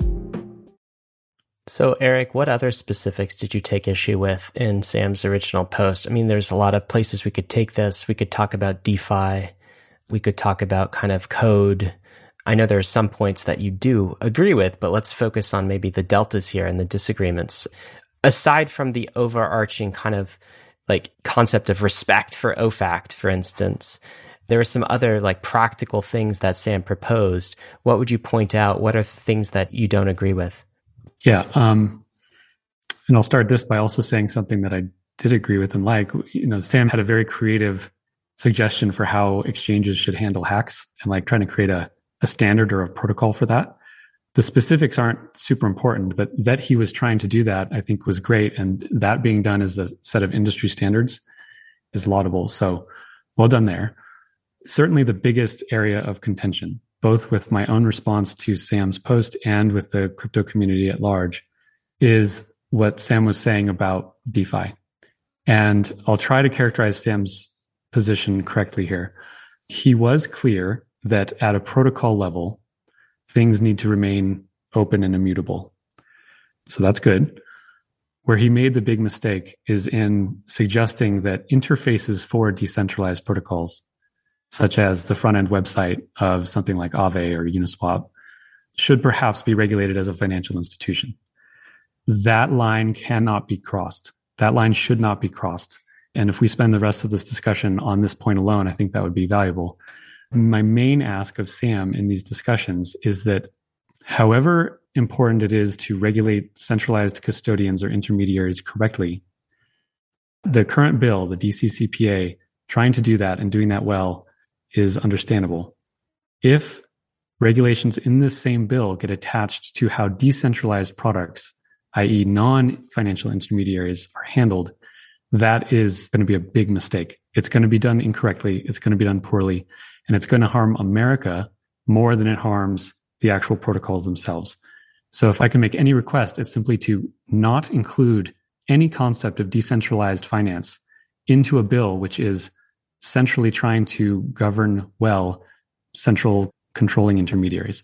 So, Eric, what other specifics did you take issue with in Sam's original post? I mean, there's a lot of places we could take this. We could talk about DeFi. We could talk about kind of code. I know there are some points that you do agree with, but let's focus on maybe the deltas here and the disagreements. Aside from the overarching kind of like concept of respect for O FACT, for instance. There were some other like practical things that Sam proposed. What would you point out? What are things that you don't agree with? Yeah. Um, and I'll start this by also saying something that I did agree with and like. You know, Sam had a very creative suggestion for how exchanges should handle hacks and like trying to create a, a standard or a protocol for that. The specifics aren't super important, but that he was trying to do that, I think was great. And that being done as a set of industry standards is laudable. So well done there. Certainly the biggest area of contention, both with my own response to Sam's post and with the crypto community at large, is what Sam was saying about DeFi. And I'll try to characterize Sam's position correctly here. He was clear that at a protocol level, things need to remain open and immutable. So that's good. Where he made the big mistake is in suggesting that interfaces for decentralized protocols, such as the front-end website of something like Aave or Uniswap, should perhaps be regulated as a financial institution. That line cannot be crossed. That line should not be crossed. And if we spend the rest of this discussion on this point alone, I think that would be valuable. My main ask of Sam in these discussions is that however important it is to regulate centralized custodians or intermediaries correctly, the current bill, the D C C P A, trying to do that and doing that well is understandable. If regulations in this same bill get attached to how decentralized products, that is non-financial intermediaries, are handled, that is going to be a big mistake. It's going to be done incorrectly. It's going to be done poorly. And it's going to harm America more than it harms the actual protocols themselves. So if I can make any request, it's simply to not include any concept of decentralized finance into a bill which is centrally trying to govern well central controlling intermediaries.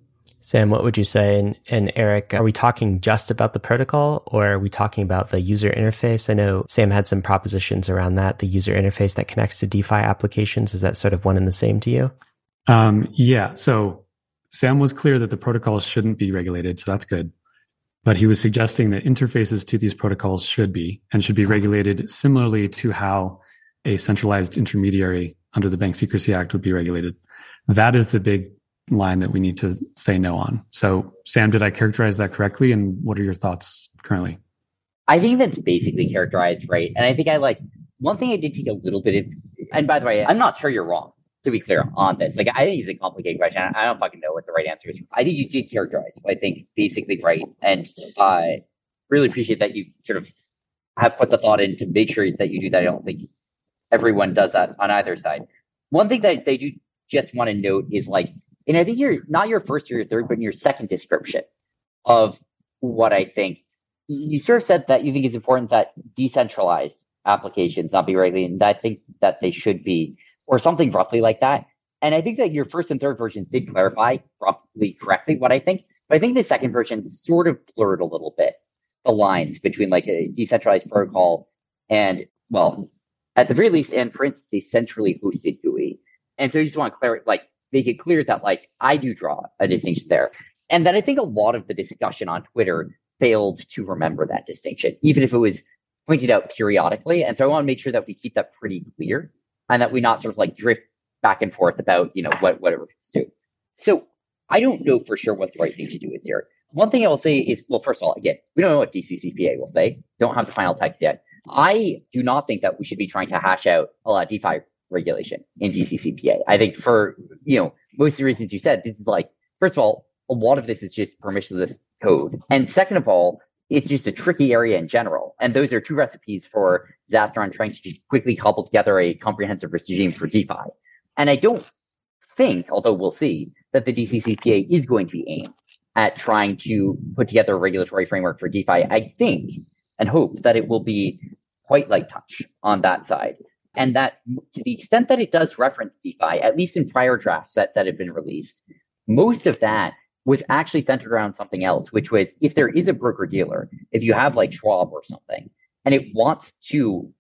Sam, what would you say? And, and Eric, are we talking just about the protocol or are we talking about the user interface? I know Sam had some propositions around that, the user interface that connects to DeFi applications. Is that sort of one and the same to you? Um, yeah. So Sam was clear that the protocols shouldn't be regulated. So that's good. But he was suggesting that interfaces to these protocols should be and should be regulated similarly to how a centralized intermediary under the Bank Secrecy Act would be regulated. That is the big line that we need to say no on. So, Sam, did I characterize that correctly? And what are your thoughts currently? I think that's basically characterized right. And I think I like one thing I did take a little bit of, and by the way, I'm not sure you're wrong, to be clear on this. Like, I think it's a complicated question. I don't fucking know what the right answer is. I think you did characterize, I think, basically right. And I uh, really appreciate that you sort of have put the thought in to make sure that you do that. I don't think everyone does that on either side. One thing that they do just want to note is like, and I think you're not your first or your third, but in your second description of what I think, you sort of said that you think it's important that decentralized applications not be regulated, and I think that they should be, or something roughly like that. And I think that your first and third versions did clarify roughly correctly what I think, but I think the second version sort of blurred a little bit the lines between like a decentralized protocol and, well, at the very least, and for instance, a centrally hosted G U I. And so you just want to clarify, like, make it clear that like I do draw a distinction there. And that I think a lot of the discussion on Twitter failed to remember that distinction, even if it was pointed out periodically. And so I want to make sure that we keep that pretty clear and that we not sort of like drift back and forth about, you know, what, what it refers to. So I don't know for sure what the right thing to do is here. One thing I will say is, well, first of all, again, we don't know what D C C P A will say. Don't have the final text yet. I do not think that we should be trying to hash out a lot of DeFi regulation in D C C P A. I think for, you know, most of the reasons you said, this is like, first of all, a lot of this is just permissionless code. And second of all, it's just a tricky area in general. And those are two recipes for disaster on trying to just quickly cobble together a comprehensive regime for DeFi. And I don't think, although we'll see, that the D C C P A is going to be aimed at trying to put together a regulatory framework for DeFi. I think and hope that it will be quite light touch on that side. And that to the extent that it does reference DeFi, at least in prior drafts that, that have been released, most of that was actually centered around something else, which was if there is a broker-dealer, if you have like Schwab or something, and it wants to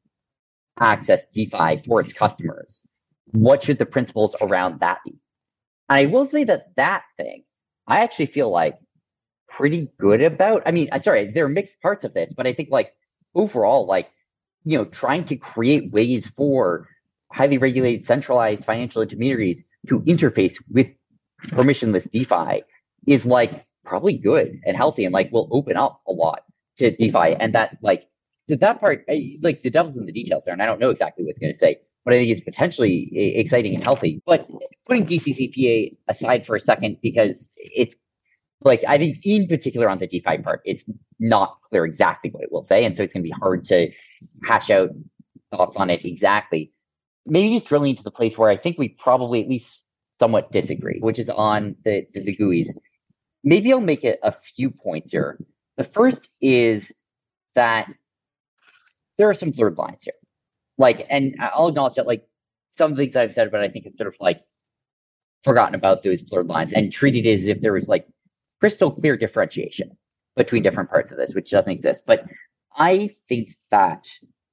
access DeFi for its customers, what should the principles around that be? And I will say that that thing, I actually feel like pretty good about. I mean, sorry, there are mixed parts of this, but I think like overall, like, you know, trying to create ways for highly regulated, centralized financial intermediaries to interface with permissionless DeFi is like probably good and healthy and like will open up a lot to DeFi. And that like, so that part, like the devil's in the details there, and I don't know exactly what it's going to say, but I think it's potentially exciting and healthy. But putting D C C P A aside for a second, because it's like, I think in particular on the DeFi part, it's not clear exactly what it will say. And so it's going to be hard to hash out thoughts on it exactly. Maybe just drilling into the place where I think we probably at least somewhat disagree, which is on the, the, the G U Is. Maybe I'll make it a few points here. The first is that there are some blurred lines here. Like, and I'll acknowledge that like some things I've said, but I think it's sort of like forgotten about those blurred lines and treated it as if there was like crystal clear differentiation between different parts of this, which doesn't exist. But I think that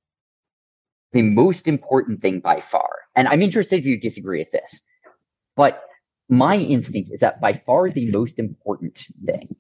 the most important thing by far, and I'm interested if you disagree with this, but my instinct is that by far the most important thing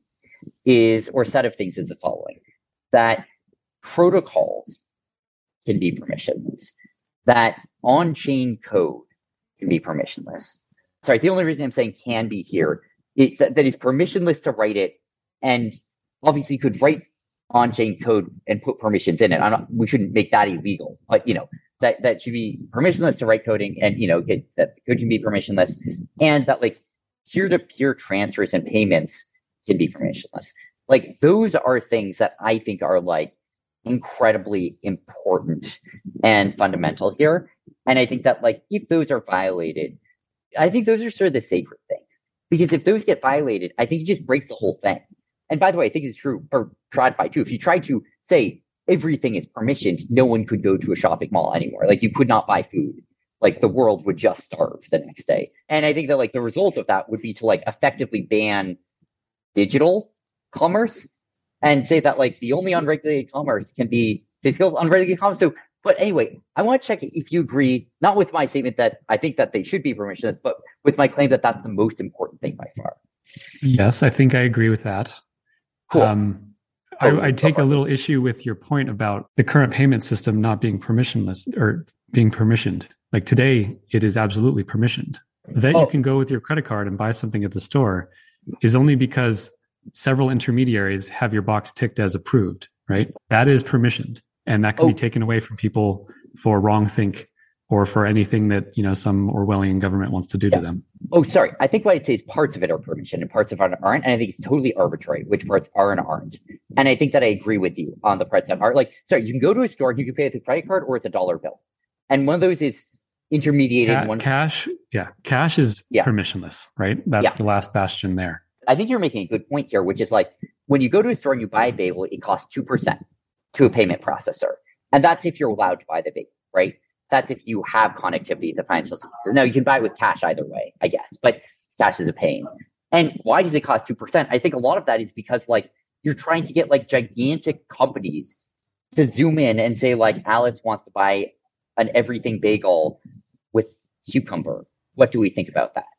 is, or set of things is the following, that protocols can be permissionless, that on-chain code can be permissionless. Sorry, the only reason I'm saying can be here is that, that it's permissionless to write it, and obviously you could write on-chain code and put permissions in it. I'm not, we shouldn't make that illegal, but you know, that, that should be permissionless to write coding, and you know, it, that code can be permissionless, and that like peer-to-peer transfers and payments can be permissionless. Like those are things that I think are like incredibly important and fundamental here. And I think that like if those are violated, I think those are sort of the sacred things. Because if those get violated, I think it just breaks the whole thing. And by the way, I think it's true for TradFi too. If you try to say everything is permissioned, no one could go to a shopping mall anymore. Like you could not buy food. Like the world would just starve the next day. And I think that like the result of that would be to like effectively ban digital commerce and say that like the only unregulated commerce can be physical unregulated commerce. So, but anyway, I want to check if you agree, not with my statement that I think that they should be permissionless, but with my claim that that's the most important thing by far. Yes, I think I agree with that. Cool. Um, I, I take a little issue with your point about the current payment system not being permissionless or being permissioned. Like today, it is absolutely permissioned. That oh. you can go with your credit card and buy something at the store is only because several intermediaries have your box ticked as approved, right? That is permissioned, and that can oh. be taken away from people for wrongthink or for anything that, you know, some Orwellian government wants to do yeah. to them. Oh, sorry. I think what I'd say is parts of it are permissioned and parts of it aren't. And I think it's totally arbitrary which parts are and aren't. And I think that I agree with you on the parts that are. Like, sorry, you can go to a store and you can pay with a credit card or with a dollar bill. And one of those is intermediated. Ca- one cash, yeah. Cash is yeah. permissionless, right? That's yeah. the last bastion there. I think you're making a good point here, which is like when you go to a store and you buy a bagel, it costs two percent to a payment processor. And that's if you're allowed to buy the bagel, right? That's if you have connectivity to the financial system. Now, you can buy it with cash either way, I guess, but cash is a pain. And why does it cost two percent? I think a lot of that is because, like, you're trying to get, like, gigantic companies to zoom in and say, like, Alice wants to buy an everything bagel with cucumber. What do we think about that?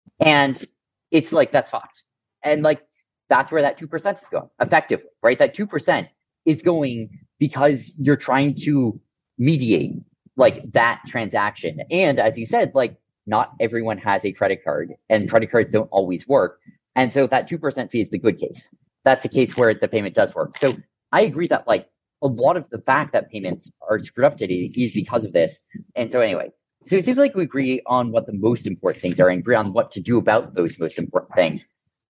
And it's like, that's fucked. And, like, that's where that two percent is going, effectively, right? That two percent is going because you're trying to mediate like that transaction. And as you said, like not everyone has a credit card and credit cards don't always work. And so that two percent fee is the good case. That's a case where the payment does work. So I agree that like a lot of the fact that payments are screwed up today is because of this. And so anyway, so it seems like we agree on what the most important things are and agree on what to do about those most important things.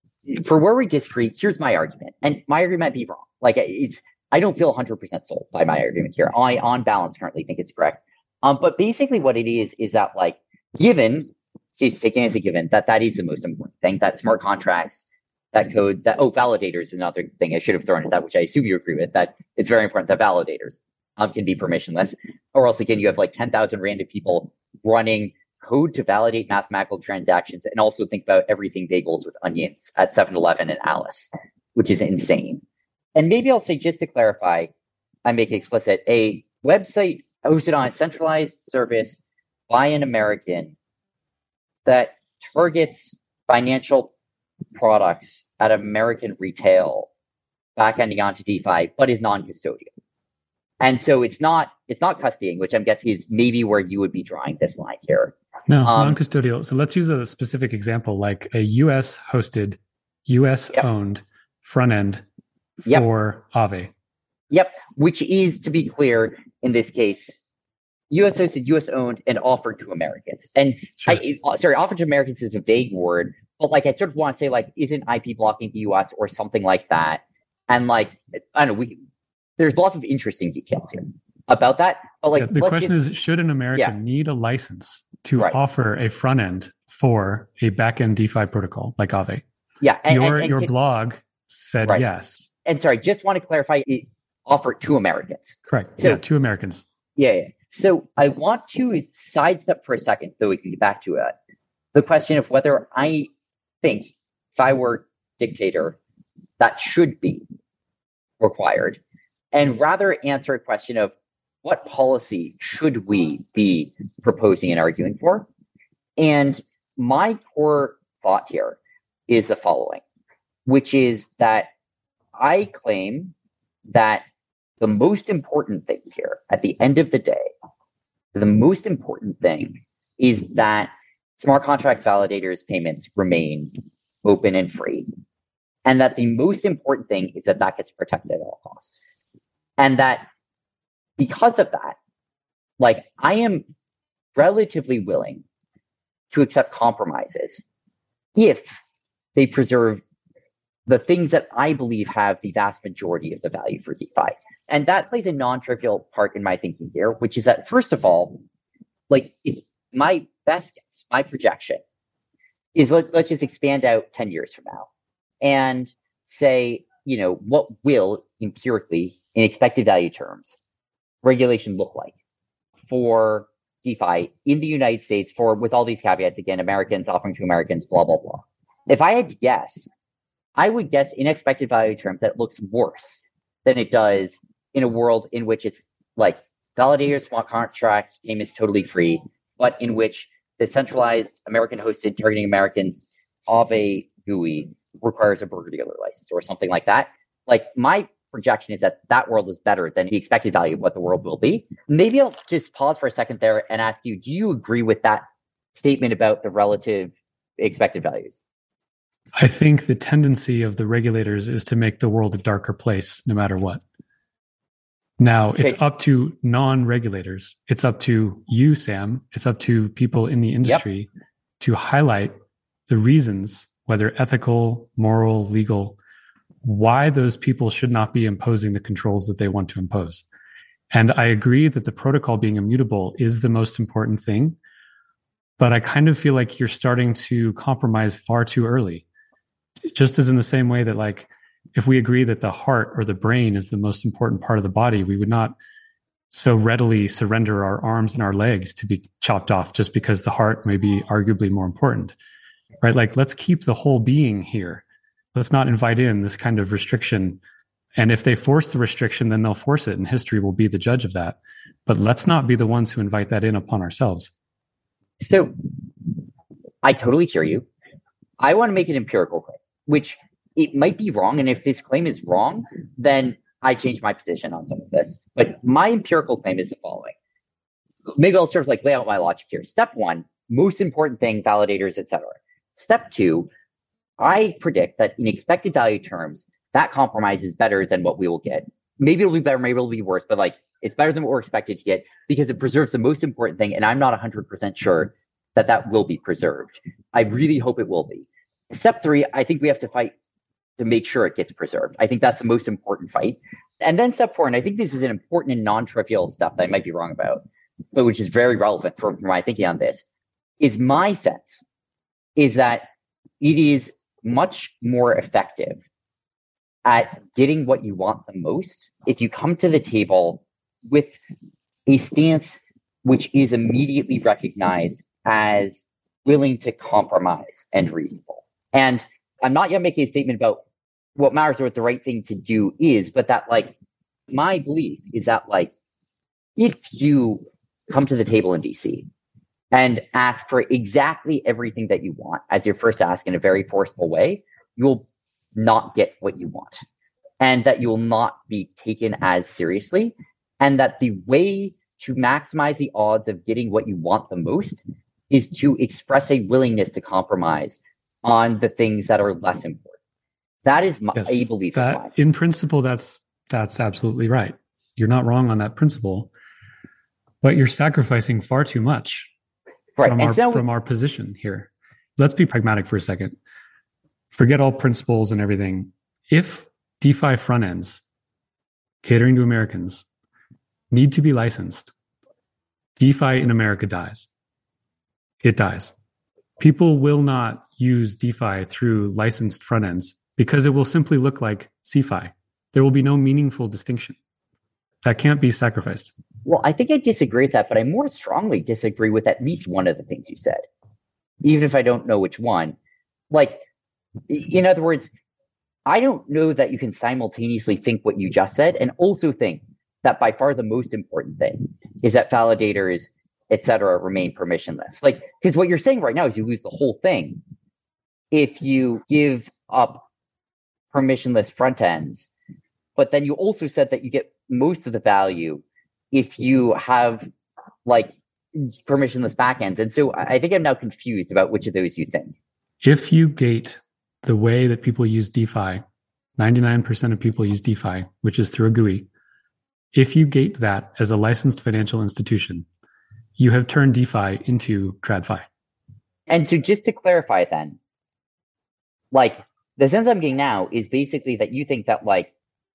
For where we disagree, here's my argument. And my argument might be wrong. Like it's, I don't feel one hundred percent sold by my argument here. I, on balance, currently think it's correct. Um, but basically what it is, is that like, given, so it's taken as a given, that that is the most important thing, that smart contracts, that code, that, oh, validators is another thing I should have thrown at that, which I assume you agree with, that it's very important that validators um, can be permissionless, or else again, you have like ten thousand random people running code to validate mathematical transactions, and also think about everything bagels with onions at seven eleven and Alice, which is insane. And maybe I'll say, just to clarify, I make it explicit, a website hosted on a centralized service by an American that targets financial products at American retail, back-ending onto DeFi, but is non-custodial. And so it's not it's not custodying, which I'm guessing is maybe where you would be drawing this line here. No, Um, non-custodial. So let's use a specific example, like a U S hosted, U S Yep. owned front end Yep. for Aave. Yep, which is, to be clear, in this case, U S hosted, U S owned, and offered to Americans. And Sure. I, uh, sorry, offered to Americans is a vague word, but like I sort of want to say, like, isn't I P blocking the U S or something like that? And like, I don't know, we there's lots of interesting details here about that. But like, Yeah, the let's question get- is, should an American Yeah. need a license to Right. offer a front end for a backend DeFi protocol like Aave? yeah, and, your and, and, your can- blog said Right. yes. and sorry, just want to clarify, it offered to Americans. Correct. So- yeah, two Americans. Yeah, yeah. So I want to sidestep for a second, so we can get back to it. The question of whether I think, if I were dictator, that should be required, and rather answer a question of what policy should we be proposing and arguing for. And my core thought here is the following, which is that I claim that the most important thing here at the end of the day, the most important thing is that smart contracts validators payments remain open and free. And that the most important thing is that that gets protected at all costs. And that because of that, like I am relatively willing to accept compromises if they preserve the things that I believe have the vast majority of the value for DeFi. And that plays a non-trivial part in my thinking here, which is that, first of all, like it's my best guess, my projection is let, let's just expand out ten years from now and say, you know, what will empirically, in expected value terms, regulation look like for DeFi in the United States for, with all these caveats, again, Americans offering to Americans, blah, blah, blah. If I had to guess, I would guess in expected value terms that it looks worse than it does in a world in which it's like validators, smart contracts, payments totally free, but in which the centralized American hosted targeting Americans Aave G U I requires a broker-dealer license or something like that. Like my projection is that that world is better than the expected value of what the world will be. Maybe I'll just pause for a second there and ask you, do you agree with that statement about the relative expected values? I think the tendency of the regulators is to make the world a darker place no matter what. Now, it's Okay. up to non-regulators. It's up to you, Sam. It's up to people in the industry to highlight the reasons, whether ethical, moral, legal, why those people should not be imposing the controls that they want to impose. And I agree that the protocol being immutable is the most important thing, but I kind of feel like you're starting to compromise far too early. Just as in the same way that, like, if we agree that the heart or the brain is the most important part of the body, we would not so readily surrender our arms and our legs to be chopped off just because the heart may be arguably more important, right? Like, let's keep the whole being here. Let's not invite in this kind of restriction. And if they force the restriction, then they'll force it, and history will be the judge of that. But let's not be the ones who invite that in upon ourselves. So I totally hear you. I want to make an empirical claim, which it might be wrong. And if this claim is wrong, then I change my position on some of this. But my empirical claim is the following. Maybe I'll sort of like lay out my logic here. Step one, most important thing, validators, et cetera. Step two, I predict that in expected value terms, that compromise is better than what we will get. Maybe it'll be better, maybe it'll be worse, but like it's better than what we're expected to get because it preserves the most important thing. And I'm not one hundred percent sure that that will be preserved. I really hope it will be. Step three, I think we have to fight to make sure it gets preserved. I think that's the most important fight. And then step four, and I think this is an important and non-trivial step that I might be wrong about, but which is very relevant for, for my thinking on this, is my sense is that it is much more effective at getting what you want the most if you come to the table with a stance which is immediately recognized as willing to compromise and reasonable. And I'm not yet making a statement about what matters or what the right thing to do is, but that like my belief is that like if you come to the table in D C and ask for exactly everything that you want as your first ask in a very forceful way, you will not get what you want, and that you will not be taken as seriously and that the way to maximize the odds of getting what you want the most is to express a willingness to compromise on the things that are less important. That is my, yes, a belief that, of mine. In principle, that's that's absolutely right. You're not wrong on that principle, but you're sacrificing far too much right. from, and our, so from our position here. Let's be pragmatic for a second. Forget all principles and everything. If DeFi front ends catering to Americans need to be licensed, DeFi in America dies. It dies. People will not use DeFi through licensed front ends because it will simply look like CeFi. There will be no meaningful distinction. That can't be sacrificed. Well, I think I disagree with that, but I more strongly disagree with at least one of the things you said, even if I don't know which one. Like, in other words, I don't know that you can simultaneously think what you just said and also think that by far the most important thing is that validators, et cetera, remain permissionless. Like, because what you're saying right now is you lose the whole thing if you give up permissionless front ends. But then you also said that you get most of the value if you have like permissionless backends. And so I think I'm now confused about which of those you think. If you gate the way that people use DeFi, ninety-nine percent of people use DeFi, which is through a G U I. If you gate that as a licensed financial institution, you have turned DeFi into TradFi. And so just to clarify then, like the sense I'm getting now is basically that you think that like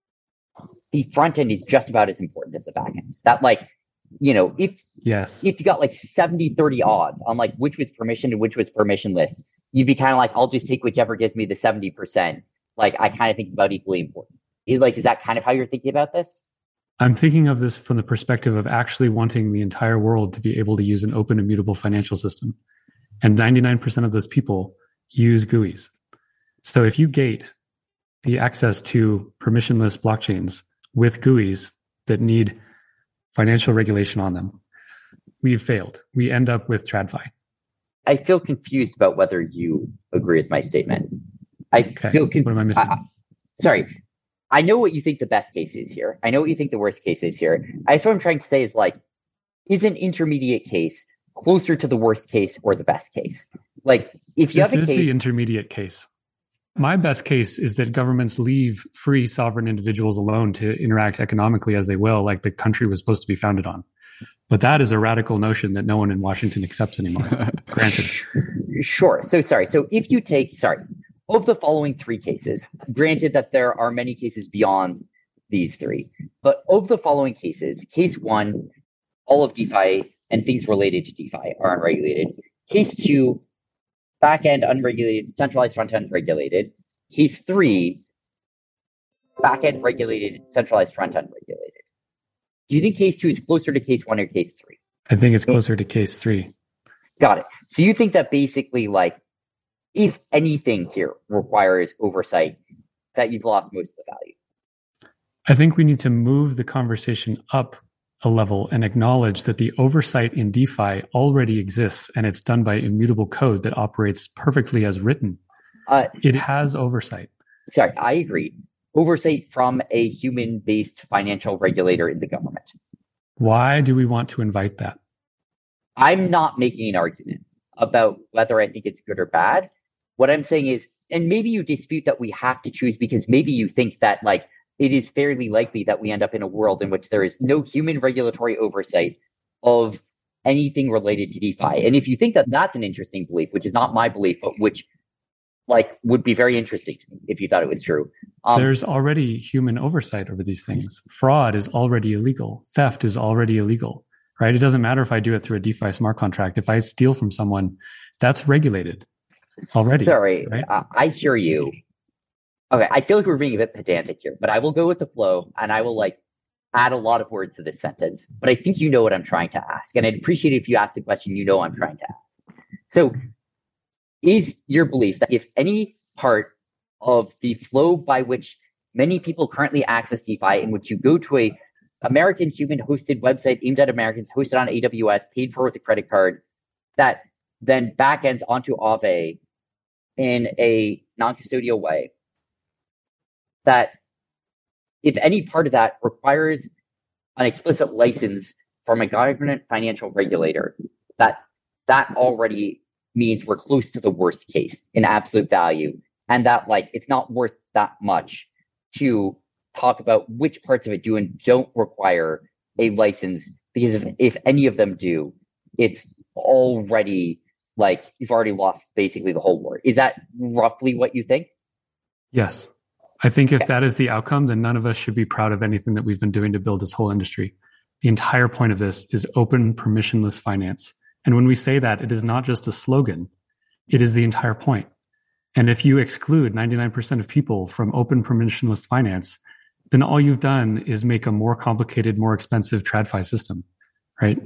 the front end is just about as important as the back end. That like, you know, if yes, if you got like seventy thirty odds on like which was permissioned and which was permissionless, you'd be kind of like, I'll just take whichever gives me the seventy percent. Like I kind of think it's about equally important. Is, like, is that kind of how you're thinking about this? I'm thinking of this from the perspective of actually wanting the entire world to be able to use an open, immutable financial system. And ninety-nine percent of those people use G U Is. So if you gate the access to permissionless blockchains with G U Is that need financial regulation on them, we've failed. We end up with TradFi. I feel confused about whether you agree with my statement. I okay. feel con- What am I missing? I, sorry. I know what you think the best case is here. I know what you think the worst case is here. I guess what I'm trying to say is like, is an intermediate case closer to the worst case or the best case? Like, if you this have a is case, the intermediate case. My best case is that governments leave free sovereign individuals alone to interact economically as they will, like the country was supposed to be founded on. But that is a radical notion that no one in Washington accepts anymore. Granted. Sure. So sorry. So if you take, sorry, of the following three cases, granted that there are many cases beyond these three, but of the following cases, case one, all of DeFi and things related to DeFi are unregulated. Case two, backend unregulated, centralized front-end regulated. Case three, backend regulated, centralized front-end regulated. Do you think case two is closer to case one or case three? I think it's closer to case three. Got it. So you think that basically, like, if anything here requires oversight, that you've lost most of the value? I think we need to move the conversation up a level and acknowledge that the oversight in DeFi already exists, and it's done by immutable code that operates perfectly as written. Uh, it has oversight. Sorry, I agree. Oversight from a human-based financial regulator in the government. Why do we want to invite that? I'm not making an argument about whether I think it's good or bad. What I'm saying is, and maybe you dispute that we have to choose because maybe you think that like it is fairly likely that we end up in a world in which there is no human regulatory oversight of anything related to DeFi. And if you think that that's an interesting belief, which is not my belief, but which like would be very interesting to me if you thought it was true. Um, There's already human oversight over these things. Fraud is already illegal. Theft is already illegal, right? It doesn't matter if I do it through a DeFi smart contract. If I steal from someone, that's regulated already. Sorry, right? I, I hear you. Okay, I feel like we're being a bit pedantic here, but I will go with the flow and I will like add a lot of words to this sentence. But I think you know what I'm trying to ask. And I'd appreciate it if you ask the question you know I'm trying to ask. So is your belief that if any part of the flow by which many people currently access DeFi, in which you go to a American human hosted website aimed at Americans, hosted on A W S, paid for with a credit card, that then backends onto Aave in a non-custodial way, that if any part of that requires an explicit license from a government financial regulator, that that already means we're close to the worst case in absolute value, and that like it's not worth that much to talk about which parts of it do and don't require a license, because if, if any of them do, it's already like you've already lost basically the whole war. Is that roughly what you think? Yes. I think if that is the outcome, then none of us should be proud of anything that we've been doing to build this whole industry. The entire point of this is open, permissionless finance. And when we say that, it is not just a slogan. It is the entire point. And if you exclude ninety-nine percent of people from open, permissionless finance, then all you've done is make a more complicated, more expensive TradFi system, right?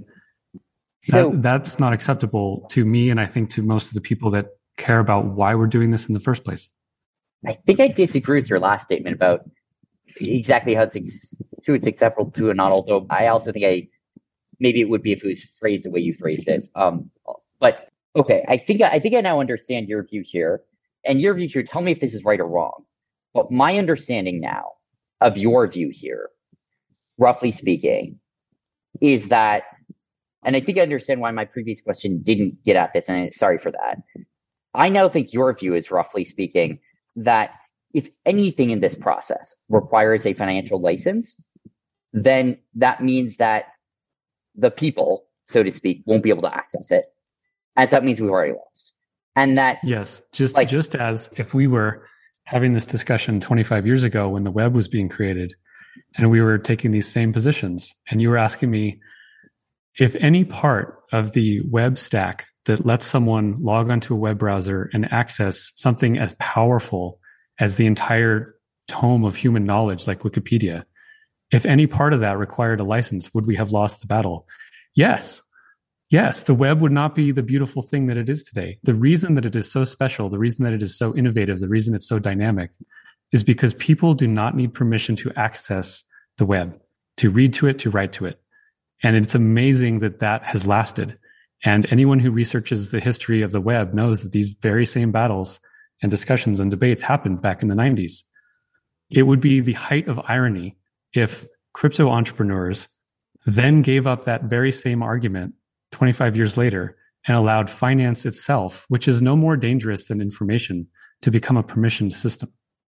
So that, that's not acceptable to me, and I think to most of the people that care about why we're doing this in the first place. I think I disagree with your last statement about exactly how it's, ex- who it's acceptable to or not, although I also think I maybe it would be if it was phrased the way you phrased it. Um, but okay, I think I think I now understand your view here. And your view here, tell me if this is right or wrong. But my understanding now of your view here, roughly speaking, is that, and I think I understand why my previous question didn't get at this, and I'm sorry for that. I now think your view is, roughly speaking, that if anything in this process requires a financial license, then that means that the people, so to speak, won't be able to access it. As that means we've already lost. And that, yes, just like, just as if we were having this discussion twenty-five years ago when the web was being created, and we were taking these same positions, and you were asking me if any part of the web stack that lets someone log onto a web browser and access something as powerful as the entire tome of human knowledge like Wikipedia, if any part of that required a license, would we have lost the battle? Yes. Yes, the web would not be the beautiful thing that it is today. The reason that it is so special, the reason that it is so innovative, the reason it's so dynamic is because people do not need permission to access the web, to read to it, to write to it. And it's amazing that that has lasted. And anyone who researches the history of the web knows that these very same battles and discussions and debates happened back in the nineties. It would be the height of irony if crypto entrepreneurs then gave up that very same argument twenty-five years later and allowed finance itself, which is no more dangerous than information, to become a permissioned system.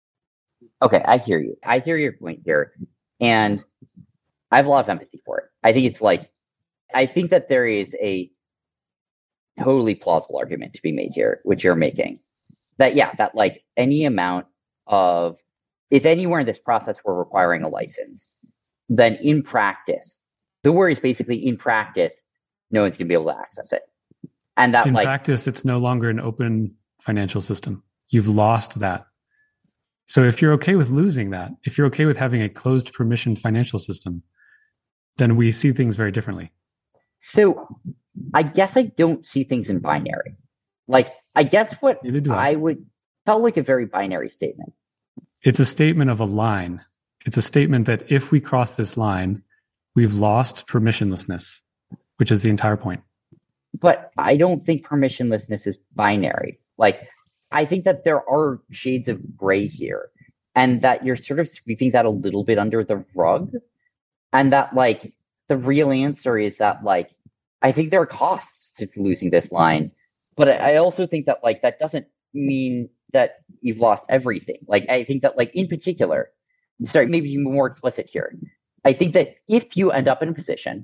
Okay, I hear you. I hear your point here. And I have a lot of empathy for it. I think it's like, I think that there is a totally plausible argument to be made here, which you're making. That, yeah, that like any amount of, if anywhere in this process we're requiring a license, then in practice, the worry is basically in practice, no one's going to be able to access it. And that in like, practice, it's no longer an open financial system. You've lost that. So if you're okay with losing that, if you're okay with having a closed permissioned financial system, then we see things very differently. So I guess I don't see things in binary. Like, I guess what Neither do I. I would tell like a very binary statement. It's a statement of a line. It's a statement that if we cross this line, we've lost permissionlessness, which is the entire point. But I don't think permissionlessness is binary. Like, I think that there are shades of gray here, and that you're sort of sweeping that a little bit under the rug. And that, like, the real answer is that, like, I think there are costs to losing this line. But I also think that, like, that doesn't mean that you've lost everything. Like, I think that, like, in particular, sorry, maybe be more explicit here. I think that if you end up in a position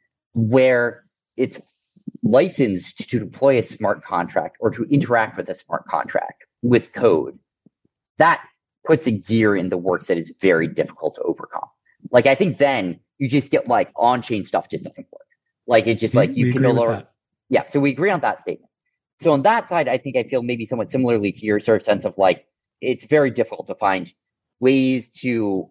where it's licensed to deploy a smart contract or to interact with a smart contract with code, that puts a gear in the works that is very difficult to overcome. Like, I think then you just get like on-chain stuff just doesn't work. Like, it's just We- like you we can agree no with longer. that. Yeah, so we agree on that statement. So on that side, I think I feel maybe somewhat similarly to your sort of sense of like, it's very difficult to find ways to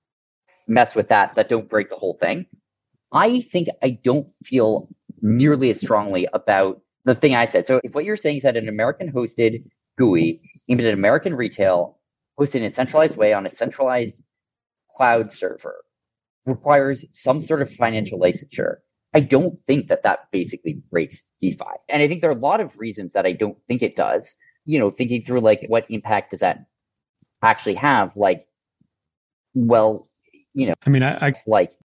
mess with that that don't break the whole thing. I think I don't feel nearly as strongly about the thing I said. So if what you're saying is that an American hosted G U I aimed at American retail, hosted in a centralized way on a centralized cloud server, requires some sort of financial licensure, I don't think that that basically breaks DeFi. And I think there are a lot of reasons that I don't think it does. You know, thinking through like, what impact does that actually have? Like, well, you know, I mean, I, I it's like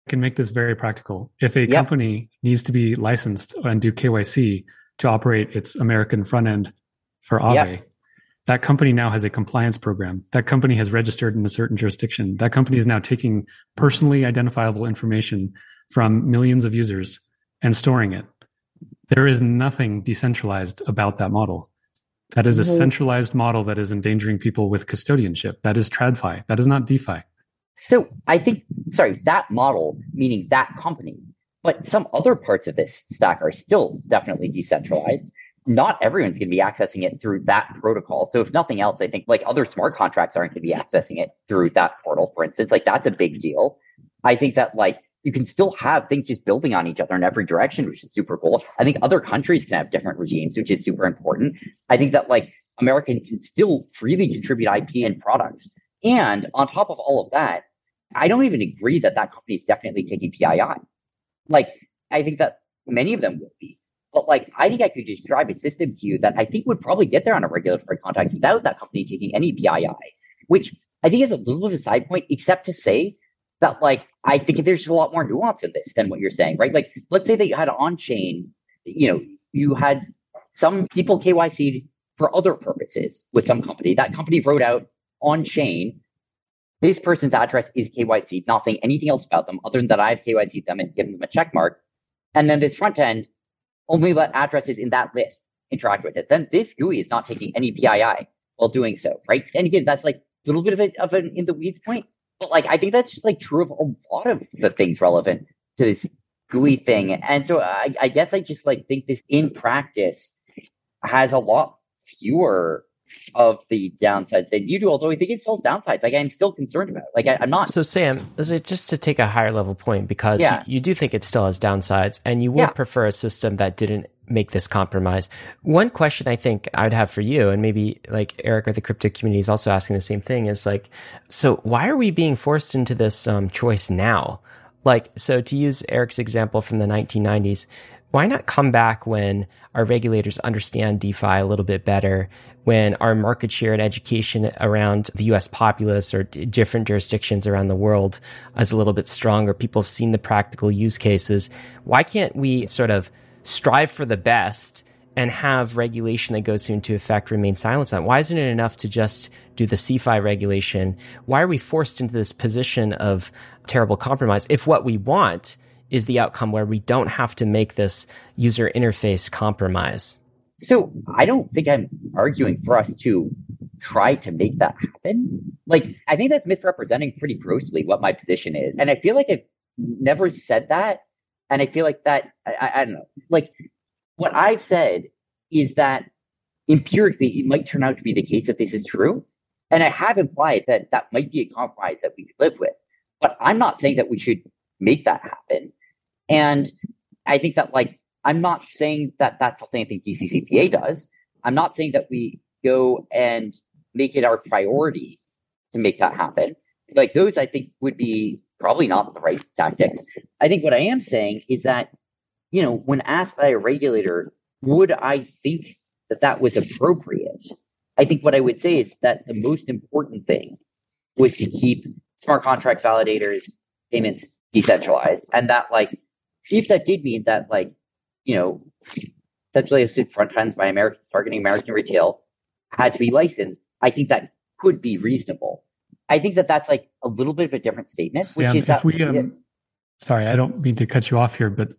can make this very practical. If a Yep. company needs to be licensed and do K Y C to operate its American front end for Aave, Yep. that company now has a compliance program. That company has registered in a certain jurisdiction. That company is now taking personally identifiable information from millions of users and storing it. There is nothing decentralized about that model. That is a Mhm. centralized model that is endangering people with custodianship. That is TradFi. That is not DeFi. So I think, sorry, that model, meaning that company, but some other parts of this stack are still definitely decentralized. Not everyone's going to be accessing it through that protocol. So if nothing else, I think like other smart contracts aren't going to be accessing it through that portal, for instance. Like that's a big deal. I think that like you can still have things just building on each other in every direction, which is super cool. I think other countries can have different regimes, which is super important. I think that like America can still freely contribute I P and products. And on top of all of that, I don't even agree that that company is definitely taking P I I. Like, I think that many of them will be. But like, I think I could describe a system to you that I think would probably get there on a regulatory context without that company taking any P I I, which I think is a little bit of a side point, except to say that like, I think there's just a lot more nuance in this than what you're saying, right? Like, let's say that you had on-chain, you know, you had some people K Y C'd for other purposes with some company. That company wrote out on-chain, this person's address is K Y C'd, not saying anything else about them other than that I've K Y C'd them and given them a check mark. And then this front end only let addresses in that list interact with it. Then this G U I is not taking any P I I while doing so, right? And again, that's like a little bit of, a, of an in the weeds point. But like, I think that's just like true of a lot of the things relevant to this G U I thing. And so I, I guess I just like think this in practice has a lot fewer of the downsides than you do, although I think it still has downsides. Like I'm still concerned about it. Like I, I'm not. So Sam, is it just to take a higher level point, because Yeah. you, you do think it still has downsides and you would Yeah. prefer a system that didn't make this compromise. One question I think I'd have for you, and maybe like Eric or the crypto community is also asking the same thing, is like, so why are we being forced into this um, choice now? Like, so to use Eric's example from the nineteen nineties, why not come back when our regulators understand DeFi a little bit better, when our market share and education around the U S populace or d- different jurisdictions around the world is a little bit stronger, people have seen the practical use cases? Why can't we sort of strive for the best and have regulation that goes into effect remain silent on it? Why isn't it enough to just do the C F I regulation? Why are we forced into this position of terrible compromise if what we want is the outcome where we don't have to make this user interface compromise? So I don't think I'm arguing for us to try to make that happen. Like, I think that's misrepresenting pretty grossly what my position is. And I feel like I've never said that. And I feel like that, I, I don't know, like what I've said is that empirically, it might turn out to be the case that this is true. And I have implied that that might be a compromise that we could live with. But I'm not saying that we should make that happen. And I think that, like, I'm not saying that that's something I think D C C P A does. I'm not saying that we go and make it our priority to make that happen. Like, those, I think, would be probably not the right tactics. I think what I am saying is that, you know, when asked by a regulator, would I think that that was appropriate? I think what I would say is that the most important thing was to keep smart contracts, validators, payments decentralized. And that, like, if that did mean that, like, you know, essentially hosted front ends by Americans targeting American retail had to be licensed, I think that could be reasonable. I think that that's like a little bit of a different statement, which Sam, is that. if we, um, sorry, I don't mean to cut you off here, but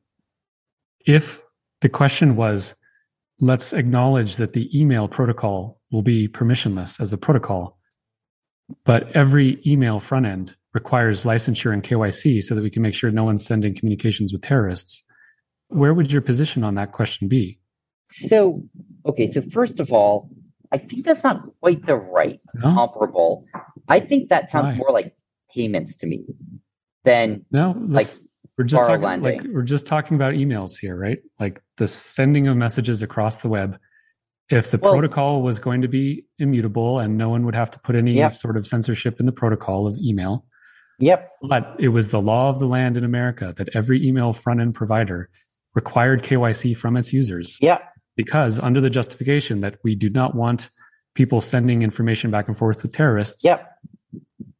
if the question was, let's acknowledge that the email protocol will be permissionless as a protocol, but every email front end requires licensure and K Y C so that we can make sure no one's sending communications with terrorists, where would your position on that question be? So, okay, so first of all, I think that's not quite the right No? comparable. I think that sounds Why? more like payments to me than No, let's, we're just borrow talking like lending. we're just talking about emails here, right? Like the sending of messages across the web. If the Well- protocol was going to be immutable and no one would have to put any Yep. sort of censorship in the protocol of email, Yep. but it was the law of the land in America that every email front end provider required K Y C from its users. Yep. Because under the justification that we do not want people sending information back and forth with terrorists, Yep.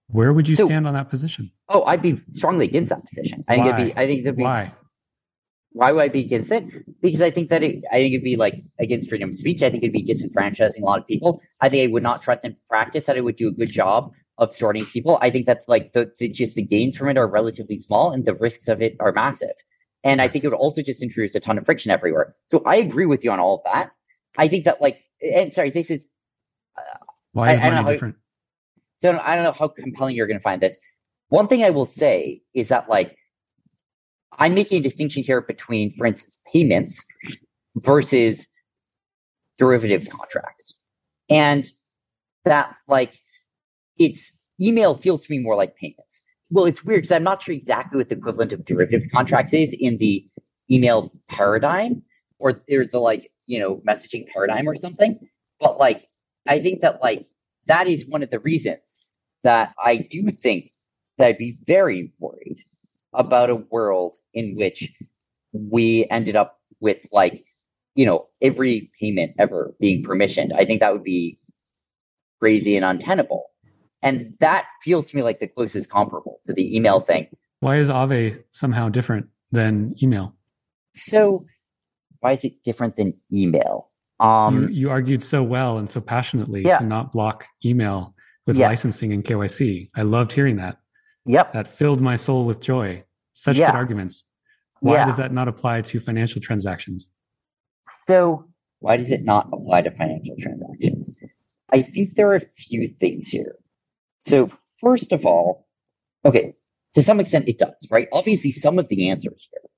Where would you So- stand on that position? Oh, I'd be strongly against that position. I think Why? it'd be, I think that'd be, Why? why would I be against it? Because I think that it, I think it'd be like against freedom of speech. I think it'd be disenfranchising a lot of people. I think I would not Yes. trust in practice that it would do a good job of sorting people. I think that like the, the just the gains from it are relatively small and the risks of it are massive. And I think it Yes. would also just introduce a ton of friction everywhere. So I agree with you on all of that. I think that like, and sorry, this is, Why is I- I don't money know how- different? so I don't know how compelling you're going to find this. One thing I will say is that like I'm making a distinction here between, for instance, payments versus derivatives contracts, and that like it's email feels to me more like payments. Well, it's weird because I'm not sure exactly what the equivalent of derivatives contracts is in the email paradigm, or there's the like you know messaging paradigm or something. But like I think that like that is one of the reasons that I do think that I'd be very worried about a world in which we ended up with like, you know, every payment ever being permissioned. I think that would be crazy and untenable. And that feels to me like the closest comparable to the email thing. Why is Aave somehow different than email? So why is it different than email? Um, you, you argued so well and so passionately Yeah. to not block email with Yes. licensing and K Y C. I loved hearing that. yep. That filled my soul with joy. Such Yeah. good arguments. Why Yeah. does that not apply to financial transactions? So why does it not apply to financial transactions? I think there are a few things here. So first of all, okay, to some extent it does, right? Obviously, some of the answers here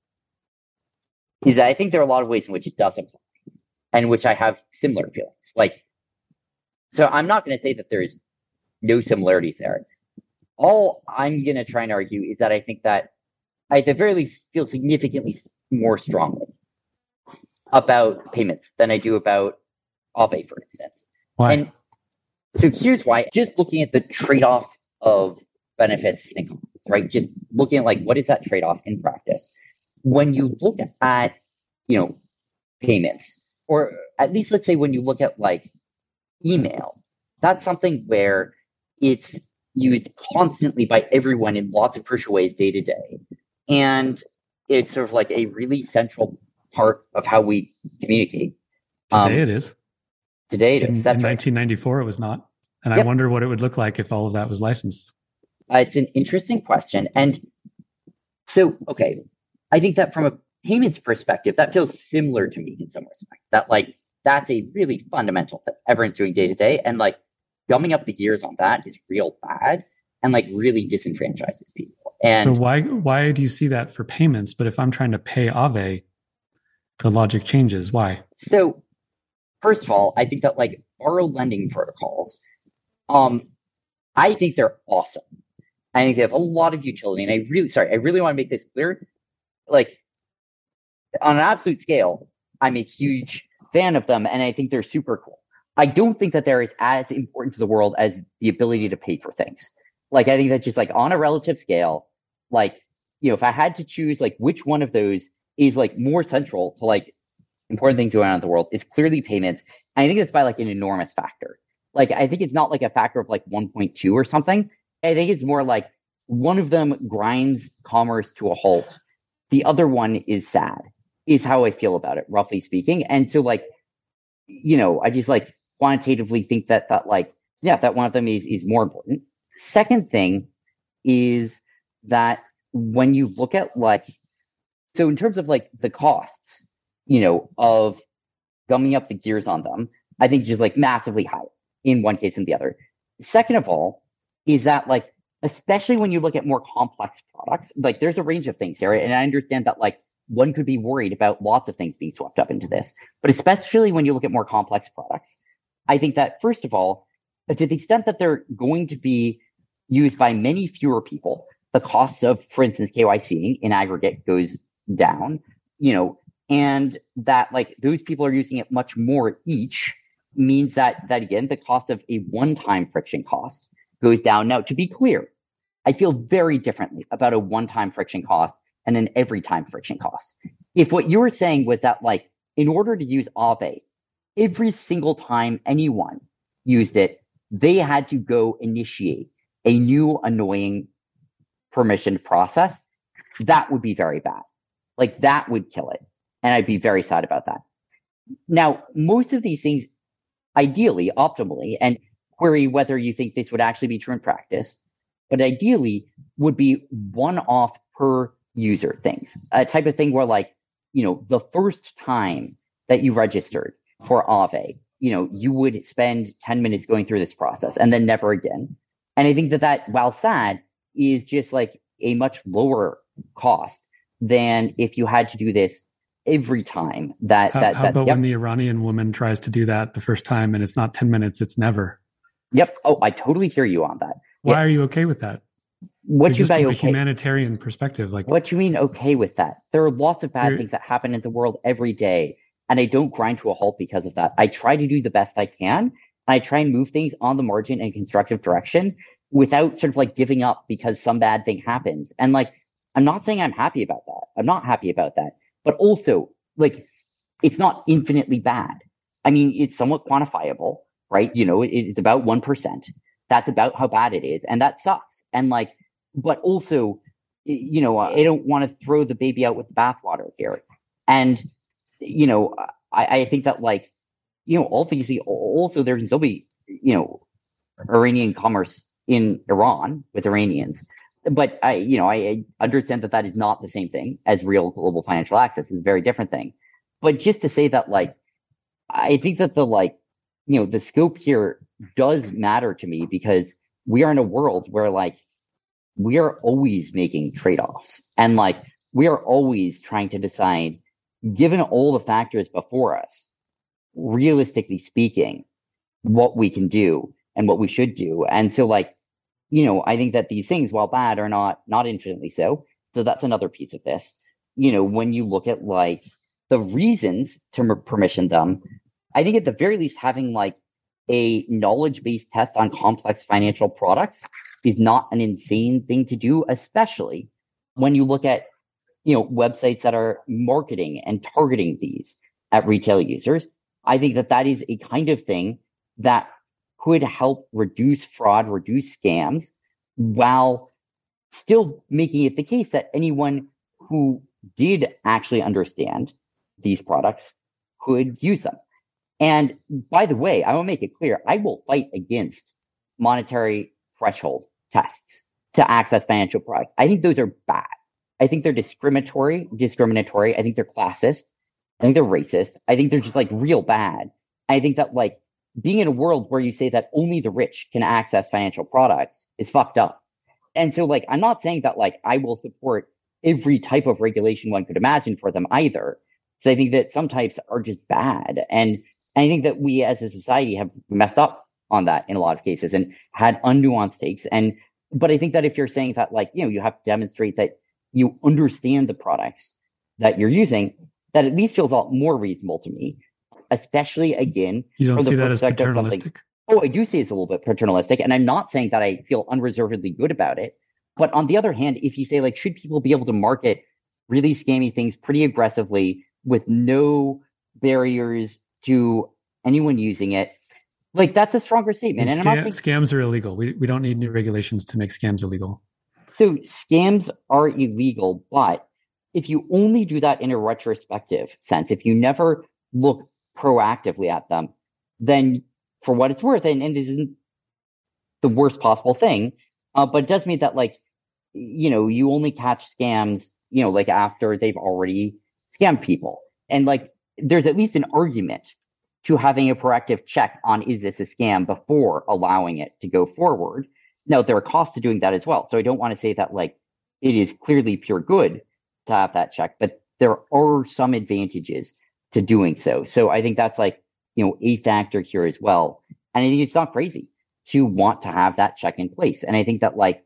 is that I think there are a lot of ways in which it does apply, and which I have similar feelings. Like, so I'm not going to say that there's no similarities there. All I'm going to try and argue is that I think that I, at the very least, feel significantly s- more strongly about payments than I do about Aave, for instance. Why? And so here's why. Just looking at the trade-off of benefits and costs, right? Just looking at like what is that trade-off in practice? When you look at, you know, payments, or at least let's say when you look at like email, that's something where it's used constantly by everyone in lots of crucial ways day to day. And it's sort of like a really central part of how we communicate. Today um, it is. Today it In, is. in That's right. nineteen ninety-four, it was not. And I Yep. wonder what it would look like if all of that was licensed. Uh, it's an interesting question. And so, okay, I think that from a payments perspective, that feels similar to me in some respect. That like that's a really fundamental thing everyone's doing day to day, and like gumming up the gears on that is real bad and like really disenfranchises people. And so why why do you see that for payments? But if I'm trying to pay Aave, the logic changes. Why? so, first of all, I think that like borrow lending protocols, um, I think they're awesome. I think they have a lot of utility, and I really, sorry, I really want to make this clear. Like, on an absolute scale, I'm a huge fan of them, and I think they're super cool. I don't think that they're as, as important to the world as the ability to pay for things. Like, I think that just like on a relative scale, like, you know, if I had to choose like which one of those is like more central to like important things going on in the world, is clearly payments. And I think it's by like an enormous factor. Like, I think it's not like a factor of like one point two or something. I think it's more like one of them grinds commerce to a halt. The other one is sad, is how I feel about it, roughly speaking. And so, like, you know, I just like quantitatively think that that like, yeah, that one of them is is more important. Second thing is that when you look at like, so in terms of like the costs, you know, of gumming up the gears on them, I think just like massively higher in one case than the other. Second of all, is that like, especially when you look at more complex products, like there's a range of things here. And I understand that like one could be worried about lots of things being swept up into this, but especially when you look at more complex products, I think that first of all, to the extent that they're going to be used by many fewer people, the costs of, for instance, K Y C in aggregate goes down, you know, and that like those people are using it much more each means that, that again, the cost of a one-time friction cost goes down. Now, to be clear, I feel very differently about a one-time friction cost and an every time friction cost. If what you were saying was that, like, in order to use Aave, every single time anyone used it, they had to go initiate a new annoying permissioned process, that would be very bad. Like that would kill it. And I'd be very sad about that. Now, most of these things, ideally, optimally, and query whether you think this would actually be true in practice, but ideally would be one-off per user things. A type of thing where like, you know, the first time that you registered for Aave, you know, you would spend ten minutes going through this process and then never again. And I think that that, while sad, is just like a much lower cost than if you had to do this every time that how, that, how that about yep. when the Iranian woman tries to do that the first time and it's not ten minutes, it's never. Yep. Oh, I totally hear you on that. Why yeah. are you okay with that? What you just mean from okay? A humanitarian perspective, like what you mean okay with that? There are lots of bad You're, things that happen in the world every day, and I don't grind to a halt because of that. I try to do the best I can, and I try and move things on the margin in a constructive direction without sort of like giving up because some bad thing happens. And like, I'm not saying I'm happy about that. I'm not happy about that. But also, like, it's not infinitely bad. I mean, it's somewhat quantifiable, right? You know, it, it's about one percent. That's about how bad it is. And that sucks. And like, but also, you know, I don't want to throw the baby out with the bathwater here. And, you know, I, I think that like, you know, obviously also there can still be, you know, Iranian commerce in Iran with Iranians. But I, you know, I, I understand that that is not the same thing as real global financial access. It's a very different thing. But just to say that, like, I think that the, like, you know, the scope here does matter to me because we are in a world where, like, we are always making trade-offs. And, like, we are always trying to decide, given all the factors before us, realistically speaking, what we can do and what we should do. And so, like, you know, I think that these things, while bad, are not not infinitely so. So that's another piece of this. You know, when you look at like the reasons to permission them, I think at the very least having like a knowledge-based test on complex financial products is not an insane thing to do, especially when you look at, you know, websites that are marketing and targeting these at retail users. I think that that is a kind of thing that could help reduce fraud, reduce scams, while still making it the case that anyone who did actually understand these products could use them. And by the way, I will make it clear, I will fight against monetary threshold tests to access financial products. I think those are bad. I think they're discriminatory, discriminatory. I think they're classist. I think they're racist. I think they're just like real bad. I think that like being in a world where you say that only the rich can access financial products is fucked up. And so like, I'm not saying that like I will support every type of regulation one could imagine for them either. So I think that some types are just bad. And I think that we as a society have messed up on that in a lot of cases and had unnuanced takes. And, but I think that if you're saying that like, you know, you have to demonstrate that you understand the products that you're using, that at least feels a lot more reasonable to me. Especially again, you don't for the see that as paternalistic. Oh, I do see it as a little bit paternalistic, and I'm not saying that I feel unreservedly good about it. But on the other hand, if you say like, should people be able to market really scammy things pretty aggressively with no barriers to anyone using it? Like that's a stronger statement. And, and scam, I'm not saying, scams are illegal. We we don't need new regulations to make scams illegal. So scams are illegal, but if you only do that in a retrospective sense, if you never look proactively at them, then for what it's worth, and, and it isn't the worst possible thing, uh, but it does mean that like, you know, you only catch scams, you know, like after they've already scammed people. And like, there's at least an argument to having a proactive check on, is this a scam before allowing it to go forward? Now, there are costs to doing that as well. So I don't want to say that like, it is clearly pure good to have that check, but there are some advantages to doing so. So I think that's like, you know, a factor here as well. And I think it's not crazy to want to have that check in place. And I think that like,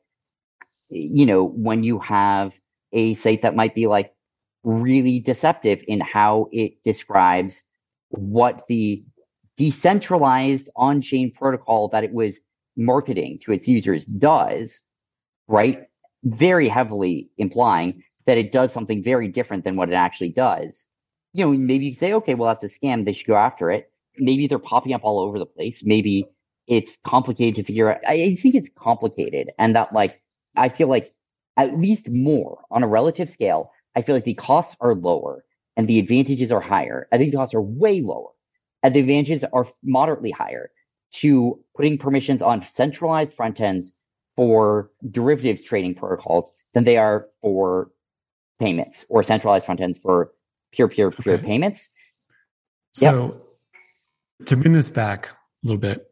you know, when you have a site that might be like really deceptive in how it describes what the decentralized on-chain protocol that it was marketing to its users does, right? Very heavily implying that it does something very different than what it actually does. You know, maybe you say, okay, well, that's a scam. They should go after it. Maybe they're popping up all over the place. Maybe it's complicated to figure out. I think it's complicated, and that like I feel like at least more on a relative scale, I feel like the costs are lower and the advantages are higher. I think the costs are way lower and the advantages are moderately higher to putting permissions on centralized front ends for derivatives trading protocols than they are for payments or centralized front ends for peer, peer, peer Okay. payments. So yep. to bring this back a little bit,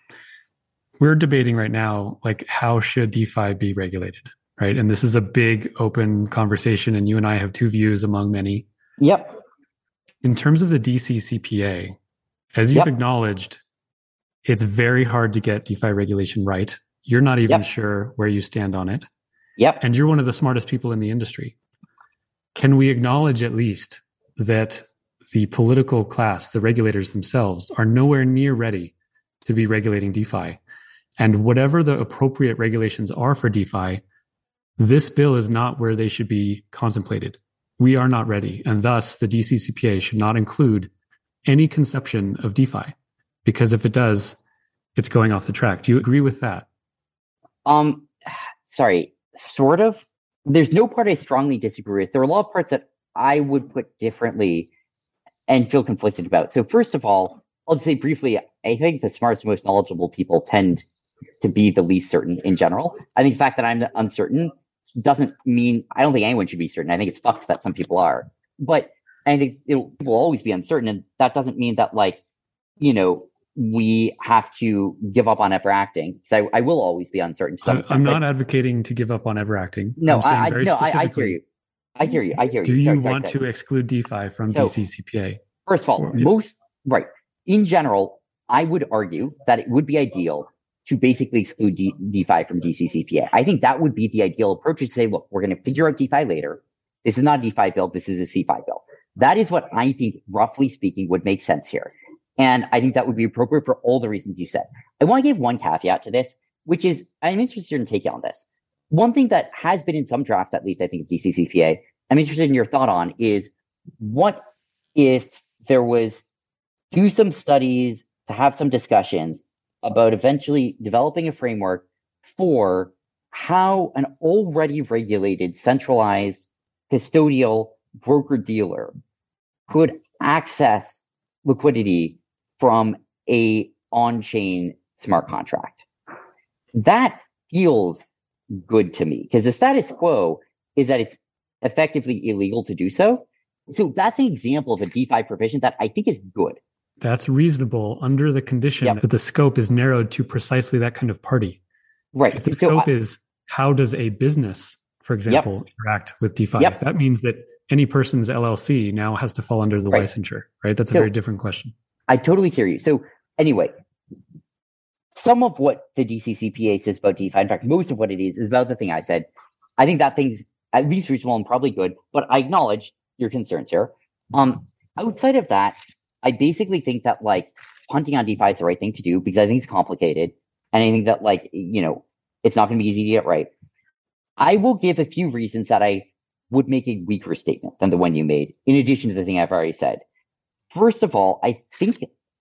we're debating right now, like, how should DeFi be regulated, right? And this is a big open conversation, and you and I have two views among many. Yep. In terms of the D C C P A, as you've yep. acknowledged, it's very hard to get DeFi regulation right. You're not even yep. sure where you stand on it. Yep. And you're one of the smartest people in the industry. Can we acknowledge at least that the political class, the regulators themselves, are nowhere near ready to be regulating DeFi? And whatever the appropriate regulations are for DeFi, this bill is not where they should be contemplated. We are not ready. And thus, the D C C P A should not include any conception of DeFi, because if it does, it's going off the track. Do you agree with that? Um, sorry, sort of. There's no part I strongly disagree with. There are a lot of parts that I would put differently and feel conflicted about. So first of all, I'll just say briefly, I think the smartest, most knowledgeable people tend to be the least certain in general. I think the fact that I'm uncertain doesn't mean, I don't think anyone should be certain. I think it's fucked that some people are. But I think it will always be uncertain. And that doesn't mean that, like, you know, we have to give up on ever acting, because I, I will always be uncertain. To some I'm, extent, I'm not but, advocating to give up on ever acting. No, I'm saying I, I, very no I, I hear specifically, you. I hear you. I hear you. Do you sorry, sorry, want sorry. to exclude DeFi from So, D C C P A? First of all, Or- most, right. In general, I would argue that it would be ideal to basically exclude D- DeFi from D C C P A. I think that would be the ideal approach, to say, look, we're going to figure out DeFi later. This is not a DeFi bill. This is a CeFi bill. That is what I think, roughly speaking, would make sense here. And I think that would be appropriate for all the reasons you said. I want to give one caveat to this, which is I'm interested in taking on this. One thing that has been in some drafts, at least I think, of D C C P A, I'm interested in your thought on is, what if there was do some studies to have some discussions about eventually developing a framework for how an already regulated, centralized, custodial broker-dealer could access liquidity from a on-chain smart contract. That feels good to me, because the status quo is that it's effectively illegal to do so. So that's an example of a DeFi provision that I think is good. That's reasonable under the condition Yep. that the scope is narrowed to precisely that kind of party. Right. If the So scope I- is, how does a business, for example, interact with DeFi? Yep. That means that any person's L L C now has to fall under the Right. licensure, right? That's a So- very different question. I totally hear you. So anyway, some of what the D C C P A says about DeFi, in fact, most of what it is, is about the thing I said. I think that thing's at least reasonable and probably good, but I acknowledge your concerns here. Um, outside of that, I basically think that, like, punting on DeFi is the right thing to do, because I think it's complicated. And I think that, like, you know, it's not going to be easy to get right. I will give a few reasons that I would make a weaker statement than the one you made, in addition to the thing I've already said. First of all, I think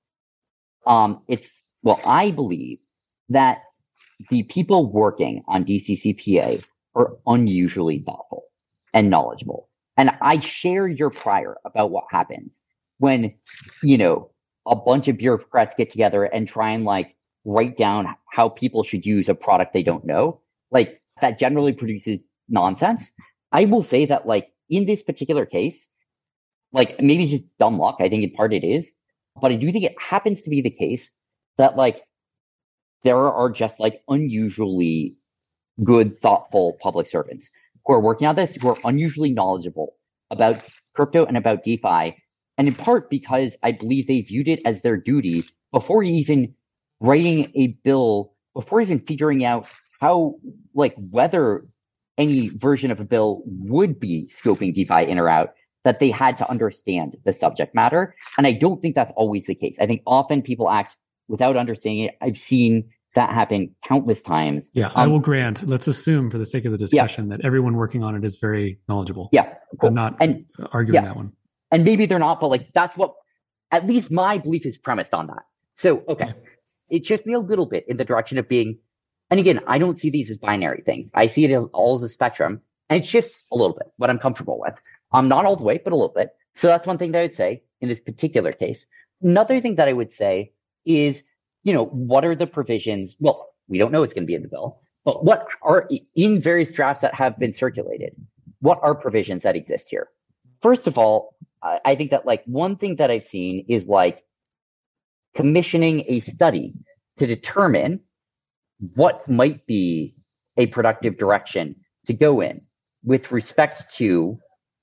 um, it's, well, I believe that the people working on D C C P A are unusually thoughtful and knowledgeable. And I share your prior about what happens when, you know, a bunch of bureaucrats get together and try and, like, write down how people should use a product they don't know. Like, that generally produces nonsense. I will say that, like, in this particular case, like, maybe it's just dumb luck. I think in part it is. But I do think it happens to be the case that, like, there are just, like, unusually good, thoughtful public servants who are working on this, who are unusually knowledgeable about crypto and about DeFi. And in part because I believe they viewed it as their duty before even writing a bill, before even figuring out how, like, whether any version of a bill would be scoping DeFi in or out, that they had to understand the subject matter. And I don't think that's always the case. I think often people act without understanding it. I've seen that happen countless times. Yeah, Um, I will grant. Let's assume, for the sake of the discussion, that everyone working on it is very knowledgeable. Yeah, cool. I'm not and arguing yeah. that one. and maybe they're not, but, like, that's what, at least my belief is premised on that. So, okay. Okay. it shifts me a little bit in the direction of being, and again, I don't see these as binary things. I see it as all as a spectrum, and it shifts a little bit what I'm comfortable with. I'm not all the way, but a little bit. So that's one thing that I would say in this particular case. Another thing that I would say is, you know, what are the provisions? Well, we don't know what's going to be in the bill, but what are in various drafts that have been circulated? What are provisions that exist here? First of all, I think that like one thing that I've seen is like commissioning a study to determine what might be a productive direction to go in with respect to,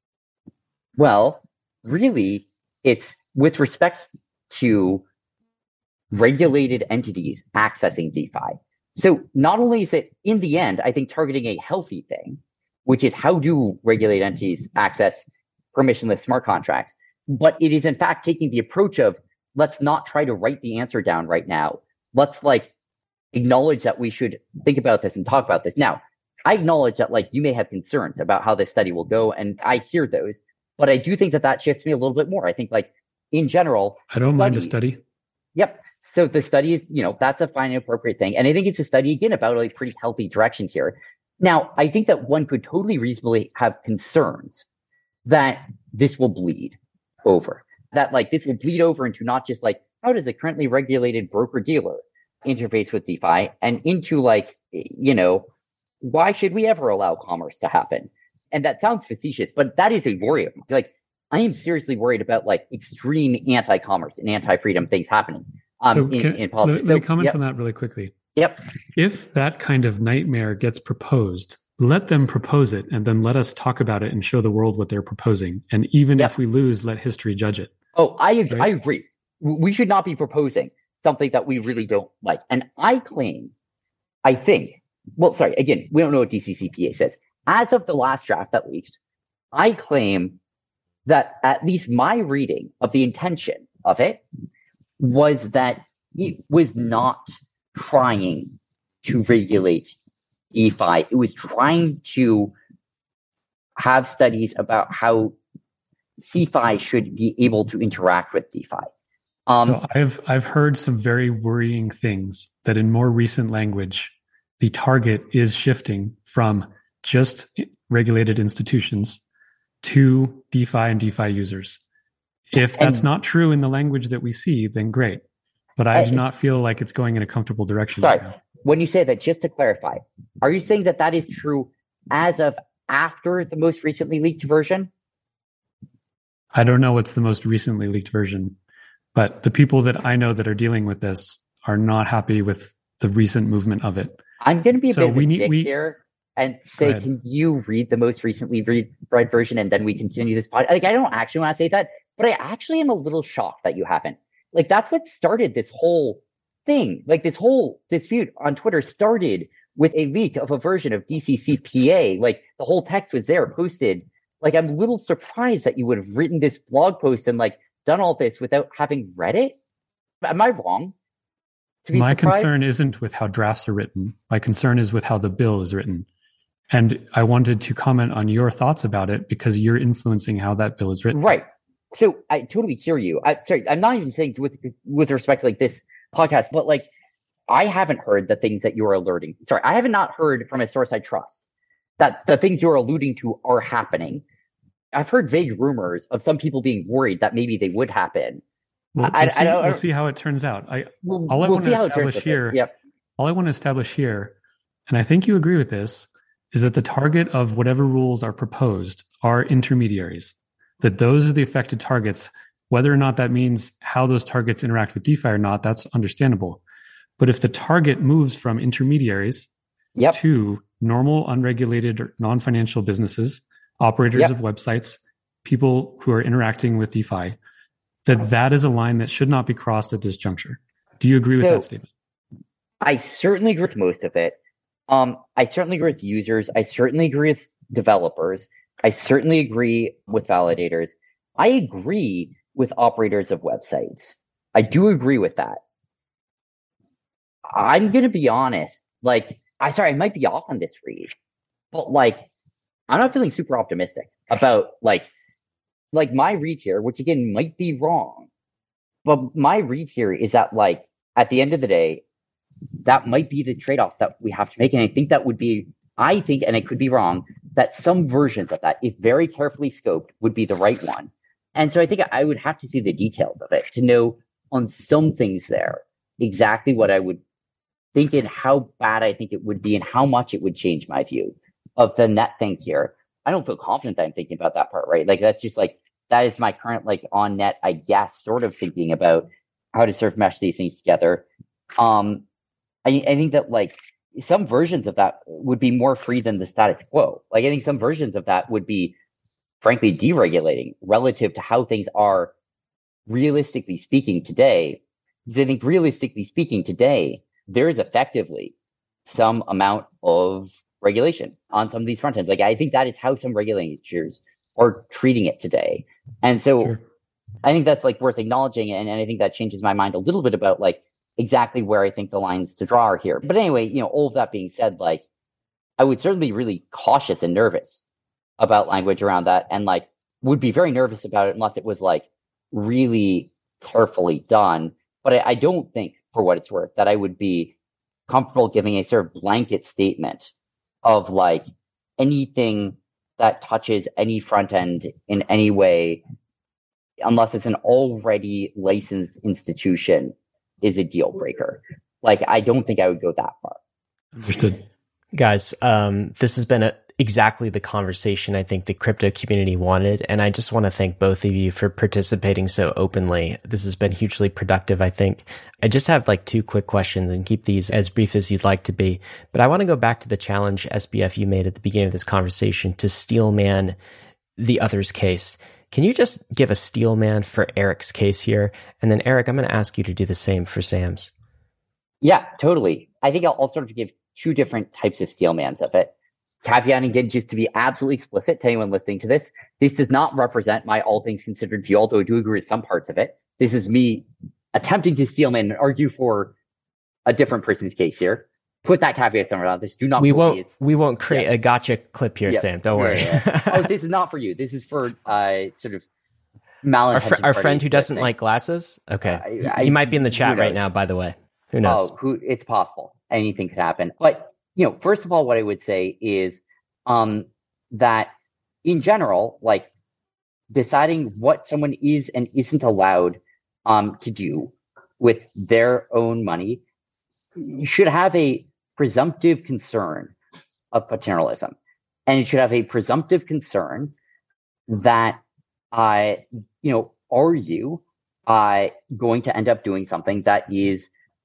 well, really, it's with respect to regulated entities accessing DeFi. So not only is it, in the end, I think targeting a healthy thing, which is how do regulated entities access permissionless smart contracts, but it is in fact taking the approach of let's not try to write the answer down right now. Let's like acknowledge that we should think about this and talk about this. Now, I acknowledge that like you may have concerns about how this study will go, and I hear those, but I do think that that shifts me a little bit more. I think like in general, I don't studies, mind a study. Yep. So the study is, you know, that's a fine and appropriate thing. And I think it's a study, again, about a pretty healthy direction here. Now, I think that one could totally reasonably have concerns that this will bleed over, that like this will bleed over into not just like, how does a currently regulated broker dealer interface with DeFi, and into like, you know, why should we ever allow commerce to happen? And that sounds facetious, but that is a worry of mine. Like, I am seriously worried about like extreme anti-commerce and anti-freedom things happening um, so in, can, in politics. Let, so, let me comment yep. on that really quickly. Yep. If that kind of nightmare gets proposed, let them propose it, and then let us talk about it and show the world what they're proposing. And even yep. if we lose, let history judge it. Oh, I agree. Right? I agree. We should not be proposing something that we really don't like. And I claim, I think, well, sorry, again, we don't know what D C C P A says. As of the last draft that leaked, I claim that at least my reading of the intention of it was that it was not trying to regulate DeFi. It was trying to have studies about how CeFi should be able to interact with DeFi. Um, so I've I've heard some very worrying things that in more recent language, the target is shifting from just regulated institutions to DeFi and DeFi users. If that's and, not true in the language that we see, then great. But I do not feel like it's going in a comfortable direction. Sorry, right now. When you say that, just to clarify, are you saying that that is true as of after the most recently leaked version? I don't know what's the most recently leaked version, but the people that I know that are dealing with this are not happy with the recent movement of it. I'm going to be a so bit of we a need, dick we, here and say, can you read the most recently read, read version and then we continue this podcast? Like, I don't actually want to say that, but I actually am a little shocked that you haven't. Like, that's what started this whole thing. Like, this whole dispute on Twitter started with a leak of a version of D C C P A. Like, the whole text was there posted. Like, I'm a little surprised that you would have written this blog post and like done all this without having read it. Am I wrong? To be My surprised? concern isn't with how drafts are written. My concern is with how the bill is written. And I wanted to comment on your thoughts about it because you're influencing how that bill is written. Right. So I totally hear you. I, sorry, I'm not even saying with with respect to like this podcast, but like I haven't heard the things that you're alerting. Sorry, I have not heard from a source I trust that the things you're alluding to are happening. I've heard vague rumors of some people being worried that maybe they would happen. Well, I, we'll, see, I don't, we'll see how it turns out. I we'll, all I we'll want to see how it turns establish here. Yep. All I want to establish here, and I think you agree with this, is that the target of whatever rules are proposed are intermediaries. That those are the affected targets. Whether or not that means how those targets interact with DeFi or not, that's understandable. But if the target moves from intermediaries yep. to normal, unregulated, or non-financial businesses, operators yep. of websites, people who are interacting with DeFi, that that is a line that should not be crossed at this juncture. Do you agree so, with that statement? I certainly agree with most of it. Um, I certainly agree with users. I certainly agree with developers. I certainly agree with validators. I agree with operators of websites. I do agree with that. I'm going to be honest. Like, I sorry, I might be off on this read, but like, I'm not feeling super optimistic about like, like my read here, which again might be wrong, but my read here is that like at the end of the day, that might be the trade-off that we have to make. And I think that would be, I think, and I could be wrong, that some versions of that, if very carefully scoped, would be the right one. And so I think I would have to see the details of it to know on some things there exactly what I would think and how bad I think it would be and how much it would change my view of the net thing here. I don't feel confident that I'm thinking about that part, right? Like that's just like, that is my current like on net, I guess, sort of thinking about how to sort of mesh these things together. Um, I, I think that like some versions of that would be more free than the status quo. Like I think some versions of that would be frankly deregulating relative to how things are realistically speaking today. Because I think realistically speaking today, there is effectively some amount of regulation on some of these front ends. Like I think that is how some regulators are treating it today. And so sure. I think that's like worth acknowledging. And, and I think that changes my mind a little bit about like exactly where I think the lines to draw are here. But anyway, you know, all of that being said, like I would certainly be really cautious and nervous about language around that, and like would be very nervous about it unless it was like really carefully done. But I, I don't think, for what it's worth, that I would be comfortable giving a sort of blanket statement of like anything that touches any front end in any way, unless it's an already licensed institution, is a deal breaker. Like, I don't think I would go that far. Understood. Guys, um, this has been a, exactly the conversation I think the crypto community wanted. And I just want to thank both of you for participating so openly. This has been hugely productive, I think. I just have like two quick questions, and keep these as brief as you'd like to be. But I want to go back to the challenge, S B F, you made at the beginning of this conversation to steelman the other's case. Can you just give a steelman for Eric's case here? And then Eric, I'm going to ask you to do the same for Sam's. Yeah, totally. I think I'll, I'll sort of give two different types of steelmans of it. Caveating again, just to be absolutely explicit to anyone listening to this, this does not represent my all things considered view, although I do agree with some parts of it. This is me attempting to steelman and argue for a different person's case here. Put that caveat somewhere on this. Do not. We won't. As, we won't create yeah. a gotcha clip here, yeah. Sam. Don't yeah, worry. Yeah. Oh, this is not for you. This is for uh, sort of malintentioned. Our, fr- our friend who doesn't listening. like glasses. Okay, uh, I, he might be in the chat right now. By the way, who knows? Oh, who? It's possible. Anything could happen. But you know, first of all, what I would say is um, that in general, like deciding what someone is and isn't allowed um, to do with their own money, you should have a presumptive concern of paternalism. And it should have a presumptive concern that, uh, you know, are you uh, going to end up doing something that is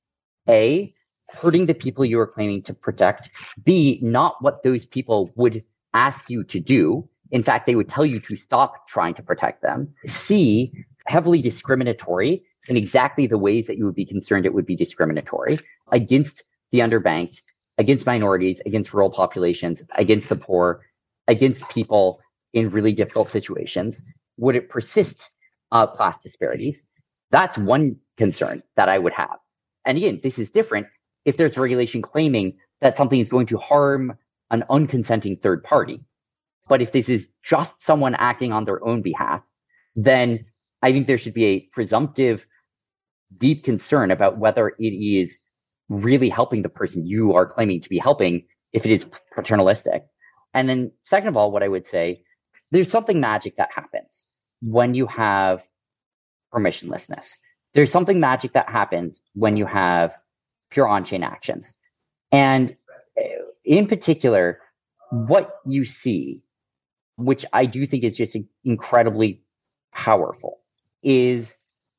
A, hurting the people you are claiming to protect, B, not what those people would ask you to do. In fact, they would tell you to stop trying to protect them. C, heavily discriminatory in exactly the ways that you would be concerned it would be discriminatory against the underbanked, against minorities, against rural populations, against the poor, against people in really difficult situations. Would it persist uh, class disparities? That's one concern that I would have. And again, this is different if there's regulation claiming that something is going to harm an unconsenting third party. But if this is just someone acting on their own behalf, then I think there should be a presumptive, deep concern about whether it is really helping the person you are claiming to be helping if it is paternalistic. And then second of all, what I would say, there's something magic that happens when you have permissionlessness. There's something magic that happens when you have pure on-chain actions. And in particular, what you see, which I do think is just incredibly powerful, is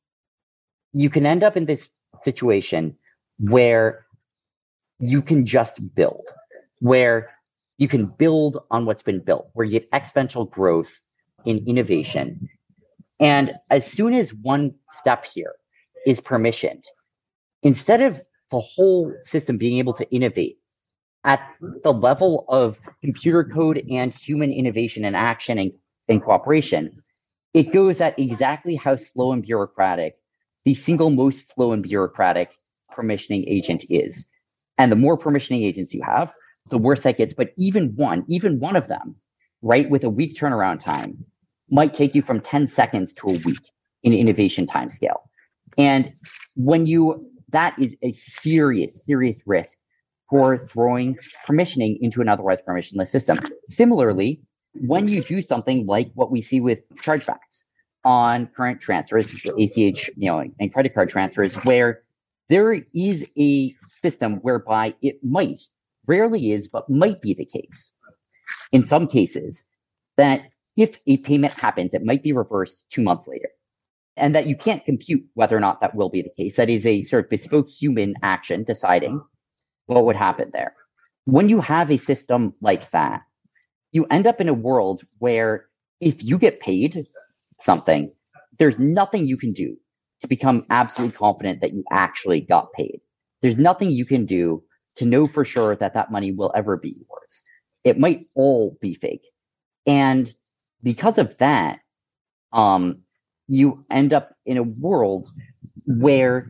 you can end up in this situation where you can just build, where you can build on what's been built, where you get exponential growth in innovation. And as soon as one step here is permissioned, instead of the whole system being able to innovate at the level of computer code and human innovation and action and, and cooperation, it goes at exactly how slow and bureaucratic the single most slow and bureaucratic permissioning agent is. And the more permissioning agents you have, the worse that gets. But even one, even one of them, right, with a week turnaround time, might take you from ten seconds to a week in innovation timescale. And when you that is a serious, serious risk for throwing permissioning into an otherwise permissionless system. Similarly, when you do something like what we see with chargebacks on current transfers, A C H, you know, and credit card transfers, where there is a system whereby it might, rarely is, but might be the case, in some cases, that if a payment happens, it might be reversed two months later. And that you can't compute whether or not that will be the case. That is a sort of bespoke human action deciding what would happen there. When you have a system like that, you end up in a world where if you get paid something, there's nothing you can do to become absolutely confident that you actually got paid. There's nothing you can do to know for sure that that money will ever be yours. It might all be fake. And because of that, um, you end up in a world where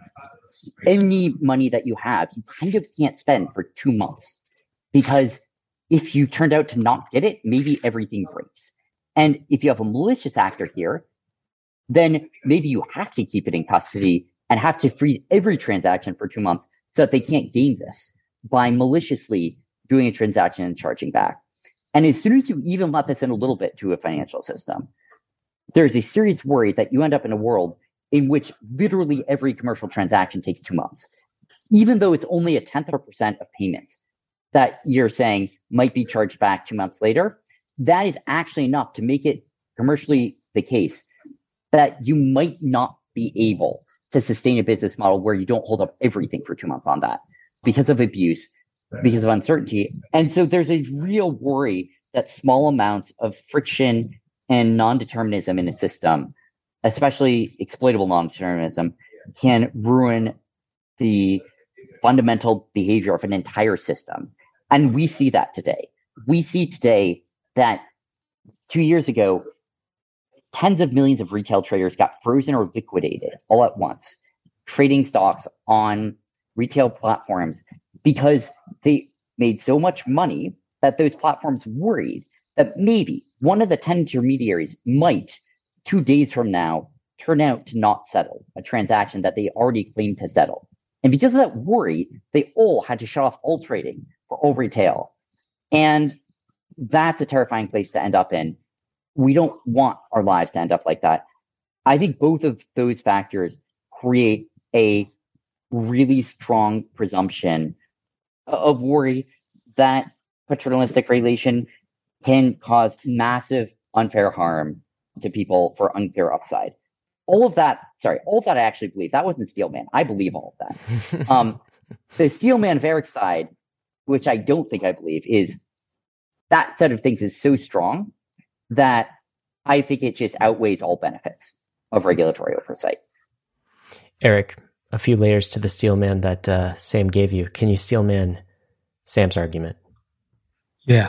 any money that you have, you kind of can't spend for two months. Because if you turned out to not get it, maybe everything breaks. And if you have a malicious actor here, then maybe you have to keep it in custody and have to freeze every transaction for two months so that they can't game this by maliciously doing a transaction and charging back. And as soon as you even let this in a little bit to a financial system, there's a serious worry that you end up in a world in which literally every commercial transaction takes two months, even though it's only a tenth of a percent of payments that you're saying might be charged back two months later. That is actually enough to make it commercially the case that you might not be able to sustain a business model where you don't hold up everything for two months on that because of abuse, because of uncertainty. And so there's a real worry that small amounts of friction and non-determinism in a system, especially exploitable non-determinism, can ruin the fundamental behavior of an entire system. And we see that today. We see today that two years ago, tens of millions of retail traders got frozen or liquidated all at once, trading stocks on retail platforms because they made so much money that those platforms worried that maybe one of the ten intermediaries might, two days from now, turn out to not settle a transaction that they already claimed to settle. And because of that worry, they all had to shut off all trading for all retail. And that's a terrifying place to end up in. We don't want our lives to end up like that. I think both of those factors create a really strong presumption of worry that paternalistic regulation can cause massive unfair harm to people for unclear upside. All of that, sorry, all of that I actually believe. That wasn't Steelman. I believe all of that. um, the Steelman of Eric's side, which I don't think I believe, is that set of things is so strong that I think it just outweighs all benefits of regulatory oversight. Eric, a few layers to the Steelman that uh, Sam gave you. Can you Steelman Sam's argument? Yeah.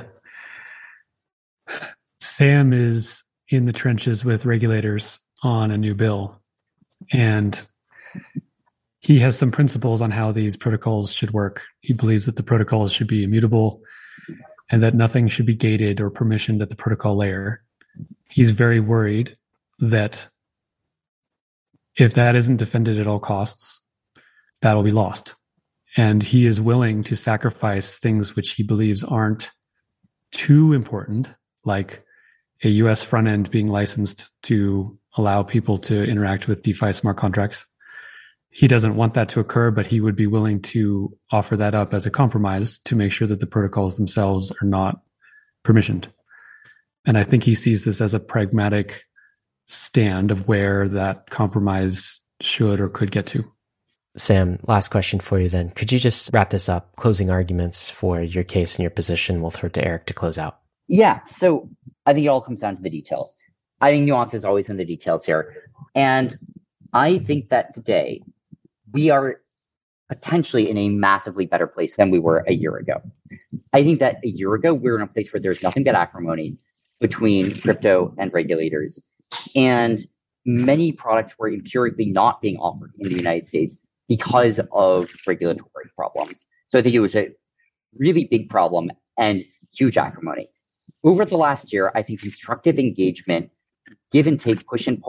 Sam is in the trenches with regulators on a new bill, and he has some principles on how these protocols should work. He believes that the protocols should be immutable and that nothing should be gated or permissioned at the protocol layer. He's very worried that if that isn't defended at all costs, that'll be lost. And he is willing to sacrifice things which he believes aren't too important, like a U S front end being licensed to allow people to interact with DeFi smart contracts. He doesn't want that to occur, but he would be willing to offer that up as a compromise to make sure that the protocols themselves are not permissioned. And I think he sees this as a pragmatic stand of where that compromise should or could get to. Sam, last question for you then. Could you just wrap this up? Closing arguments for your case and your position. We'll throw it to Eric to close out. Yeah, so I think it all comes down to the details. I think nuance is always in the details here. And I think that today we are potentially in a massively better place than we were a year ago. I think that a year ago, we were in a place where there's nothing but acrimony between crypto and regulators. And many products were empirically not being offered in the United States because of regulatory problems. So I think it was a really big problem and huge acrimony. Over the last year, I think constructive engagement, give and take, push and pull,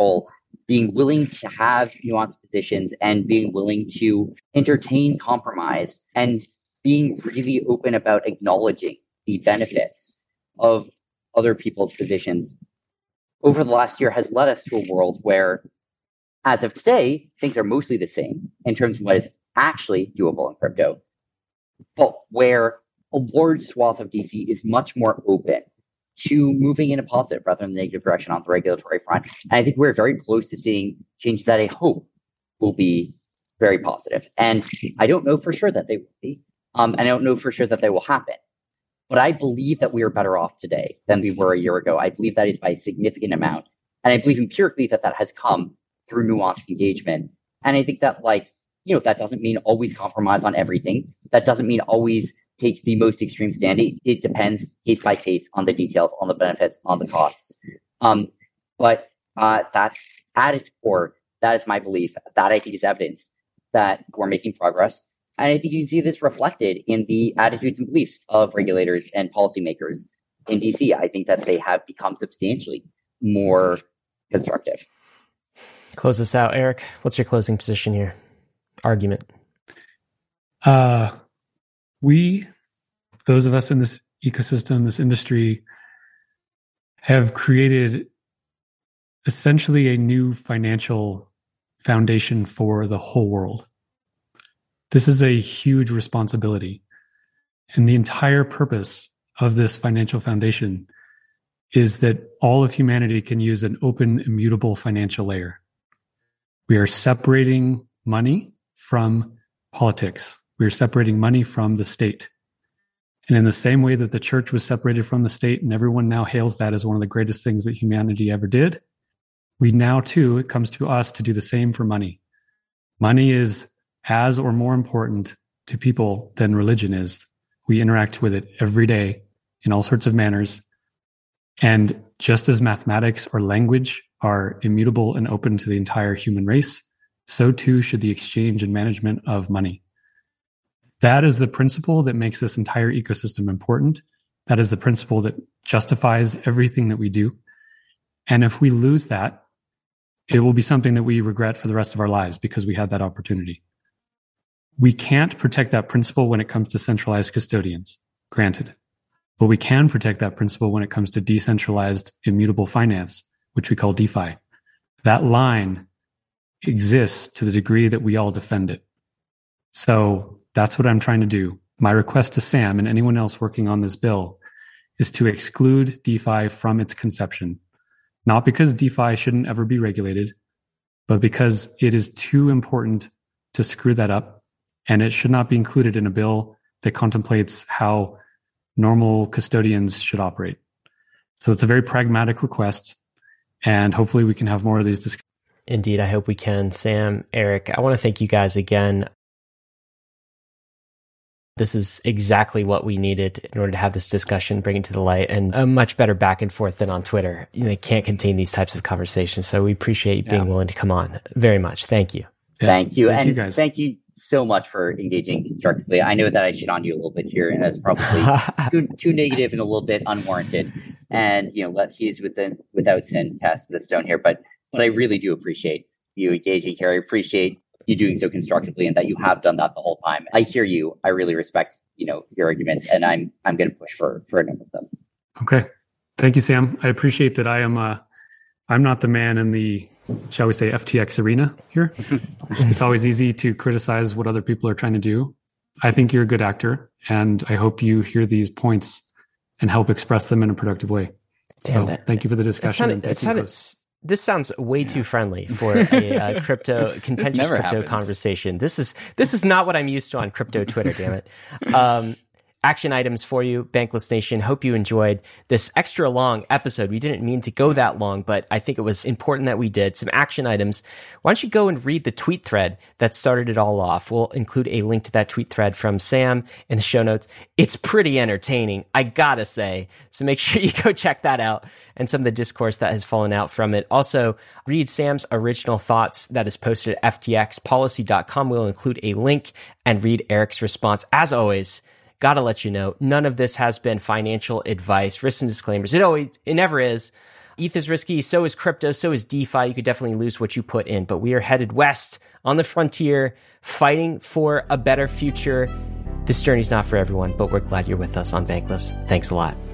being willing to have nuanced positions and being willing to entertain compromise and being really open about acknowledging the benefits of other people's positions over the last year has led us to a world where, as of today, things are mostly the same in terms of what is actually doable in crypto, but where a large swath of D C is much more open to moving in a positive rather than negative direction on the regulatory front. And I think we're very close to seeing changes that I hope will be very positive. And I don't know for sure that they will be, um, and I don't know for sure that they will happen. But I believe that we are better off today than we were a year ago. I believe that is by a significant amount. And I believe empirically that that has come through nuanced engagement. And I think that, like, you know, that doesn't mean always compromise on everything. That doesn't mean always take the most extreme stand. It, it depends case by case on the details, on the benefits, on the costs. Um, but uh, that's at its core, that is my belief. That I think is evidence that we're making progress. And I think you can see this reflected in the attitudes and beliefs of regulators and policymakers in D C. I think that they have become substantially more constructive. Close this out, Eric. What's your closing position here? Argument. Uh, we, those of us in this ecosystem, this industry, have created essentially a new financial foundation for the whole world. This is a huge responsibility. And the entire purpose of this financial foundation is that all of humanity can use an open, immutable financial layer. We are separating money from politics. We are separating money from the state. And in the same way that the church was separated from the state and everyone now hails that as one of the greatest things that humanity ever did, we now too, it comes to us to do the same for money. Money is as or more important to people than religion is. We interact with it every day in all sorts of manners. And just as mathematics or language are immutable and open to the entire human race, so too should the exchange and management of money. That is the principle that makes this entire ecosystem important. That is the principle that justifies everything that we do. And if we lose that, it will be something that we regret for the rest of our lives because we had that opportunity. We can't protect that principle when it comes to centralized custodians, granted. But we can protect that principle when it comes to decentralized immutable finance, which we call DeFi. That line exists to the degree that we all defend it. So that's what I'm trying to do. My request to Sam and anyone else working on this bill is to exclude DeFi from its conception. Not because DeFi shouldn't ever be regulated, but because it is too important to screw that up. And it should not be included in a bill that contemplates how normal custodians should operate. So it's a very pragmatic request, and hopefully we can have more of these discussions. Indeed, I hope we can. Sam, Eric, I want to thank you guys again. This is exactly what we needed in order to have this discussion, bring it to the light, and a much better back and forth than on Twitter. You know, they can't contain these types of conversations, so we appreciate you being yeah. willing to come on very much. Thank you. Yeah. Thank you. Thank and you guys. Thank you so much for engaging constructively. I know that I shit on you a little bit here, and that's probably too, too negative and a little bit unwarranted. And, you know, let he's within, without sin cast the stone here. But, but I really do appreciate you engaging here. I appreciate you doing so constructively and that you have done that the whole time. I hear you. I really respect, you know, your arguments, and I'm I'm going to push for, for a number of them. Okay. Thank you, Sam. I appreciate that I am uh, I'm not the man in the, shall we say, F T X arena here. It's always easy to criticize what other people are trying to do. I think you're a good actor, and I hope you hear these points and help express them in a productive way. Damn, so that, thank you for the discussion. It sounded, it sounded, this sounds way too friendly for a uh, crypto contentious crypto happens. conversation. This is this is not what I'm used to on crypto Twitter. Damn it. Um, action items for you, Bankless Nation. Hope you enjoyed this extra long episode. We didn't mean to go that long, but I think it was important that we did. Some action items. Why don't you go and read the tweet thread that started it all off? We'll include a link to that tweet thread from Sam in the show notes. It's pretty entertaining, I gotta say. So make sure you go check that out and some of the discourse that has fallen out from it. Also, read Sam's original thoughts that is posted at F T X policy dot com. We'll include a link and read Eric's response. As always, gotta let you know, none of this has been financial advice, risks and disclaimers. It always, it never is. E T H is risky. So is crypto. So is DeFi. You could definitely lose what you put in. But we are headed west on the frontier, fighting for a better future. This journey's not for everyone, but we're glad you're with us on Bankless. Thanks a lot.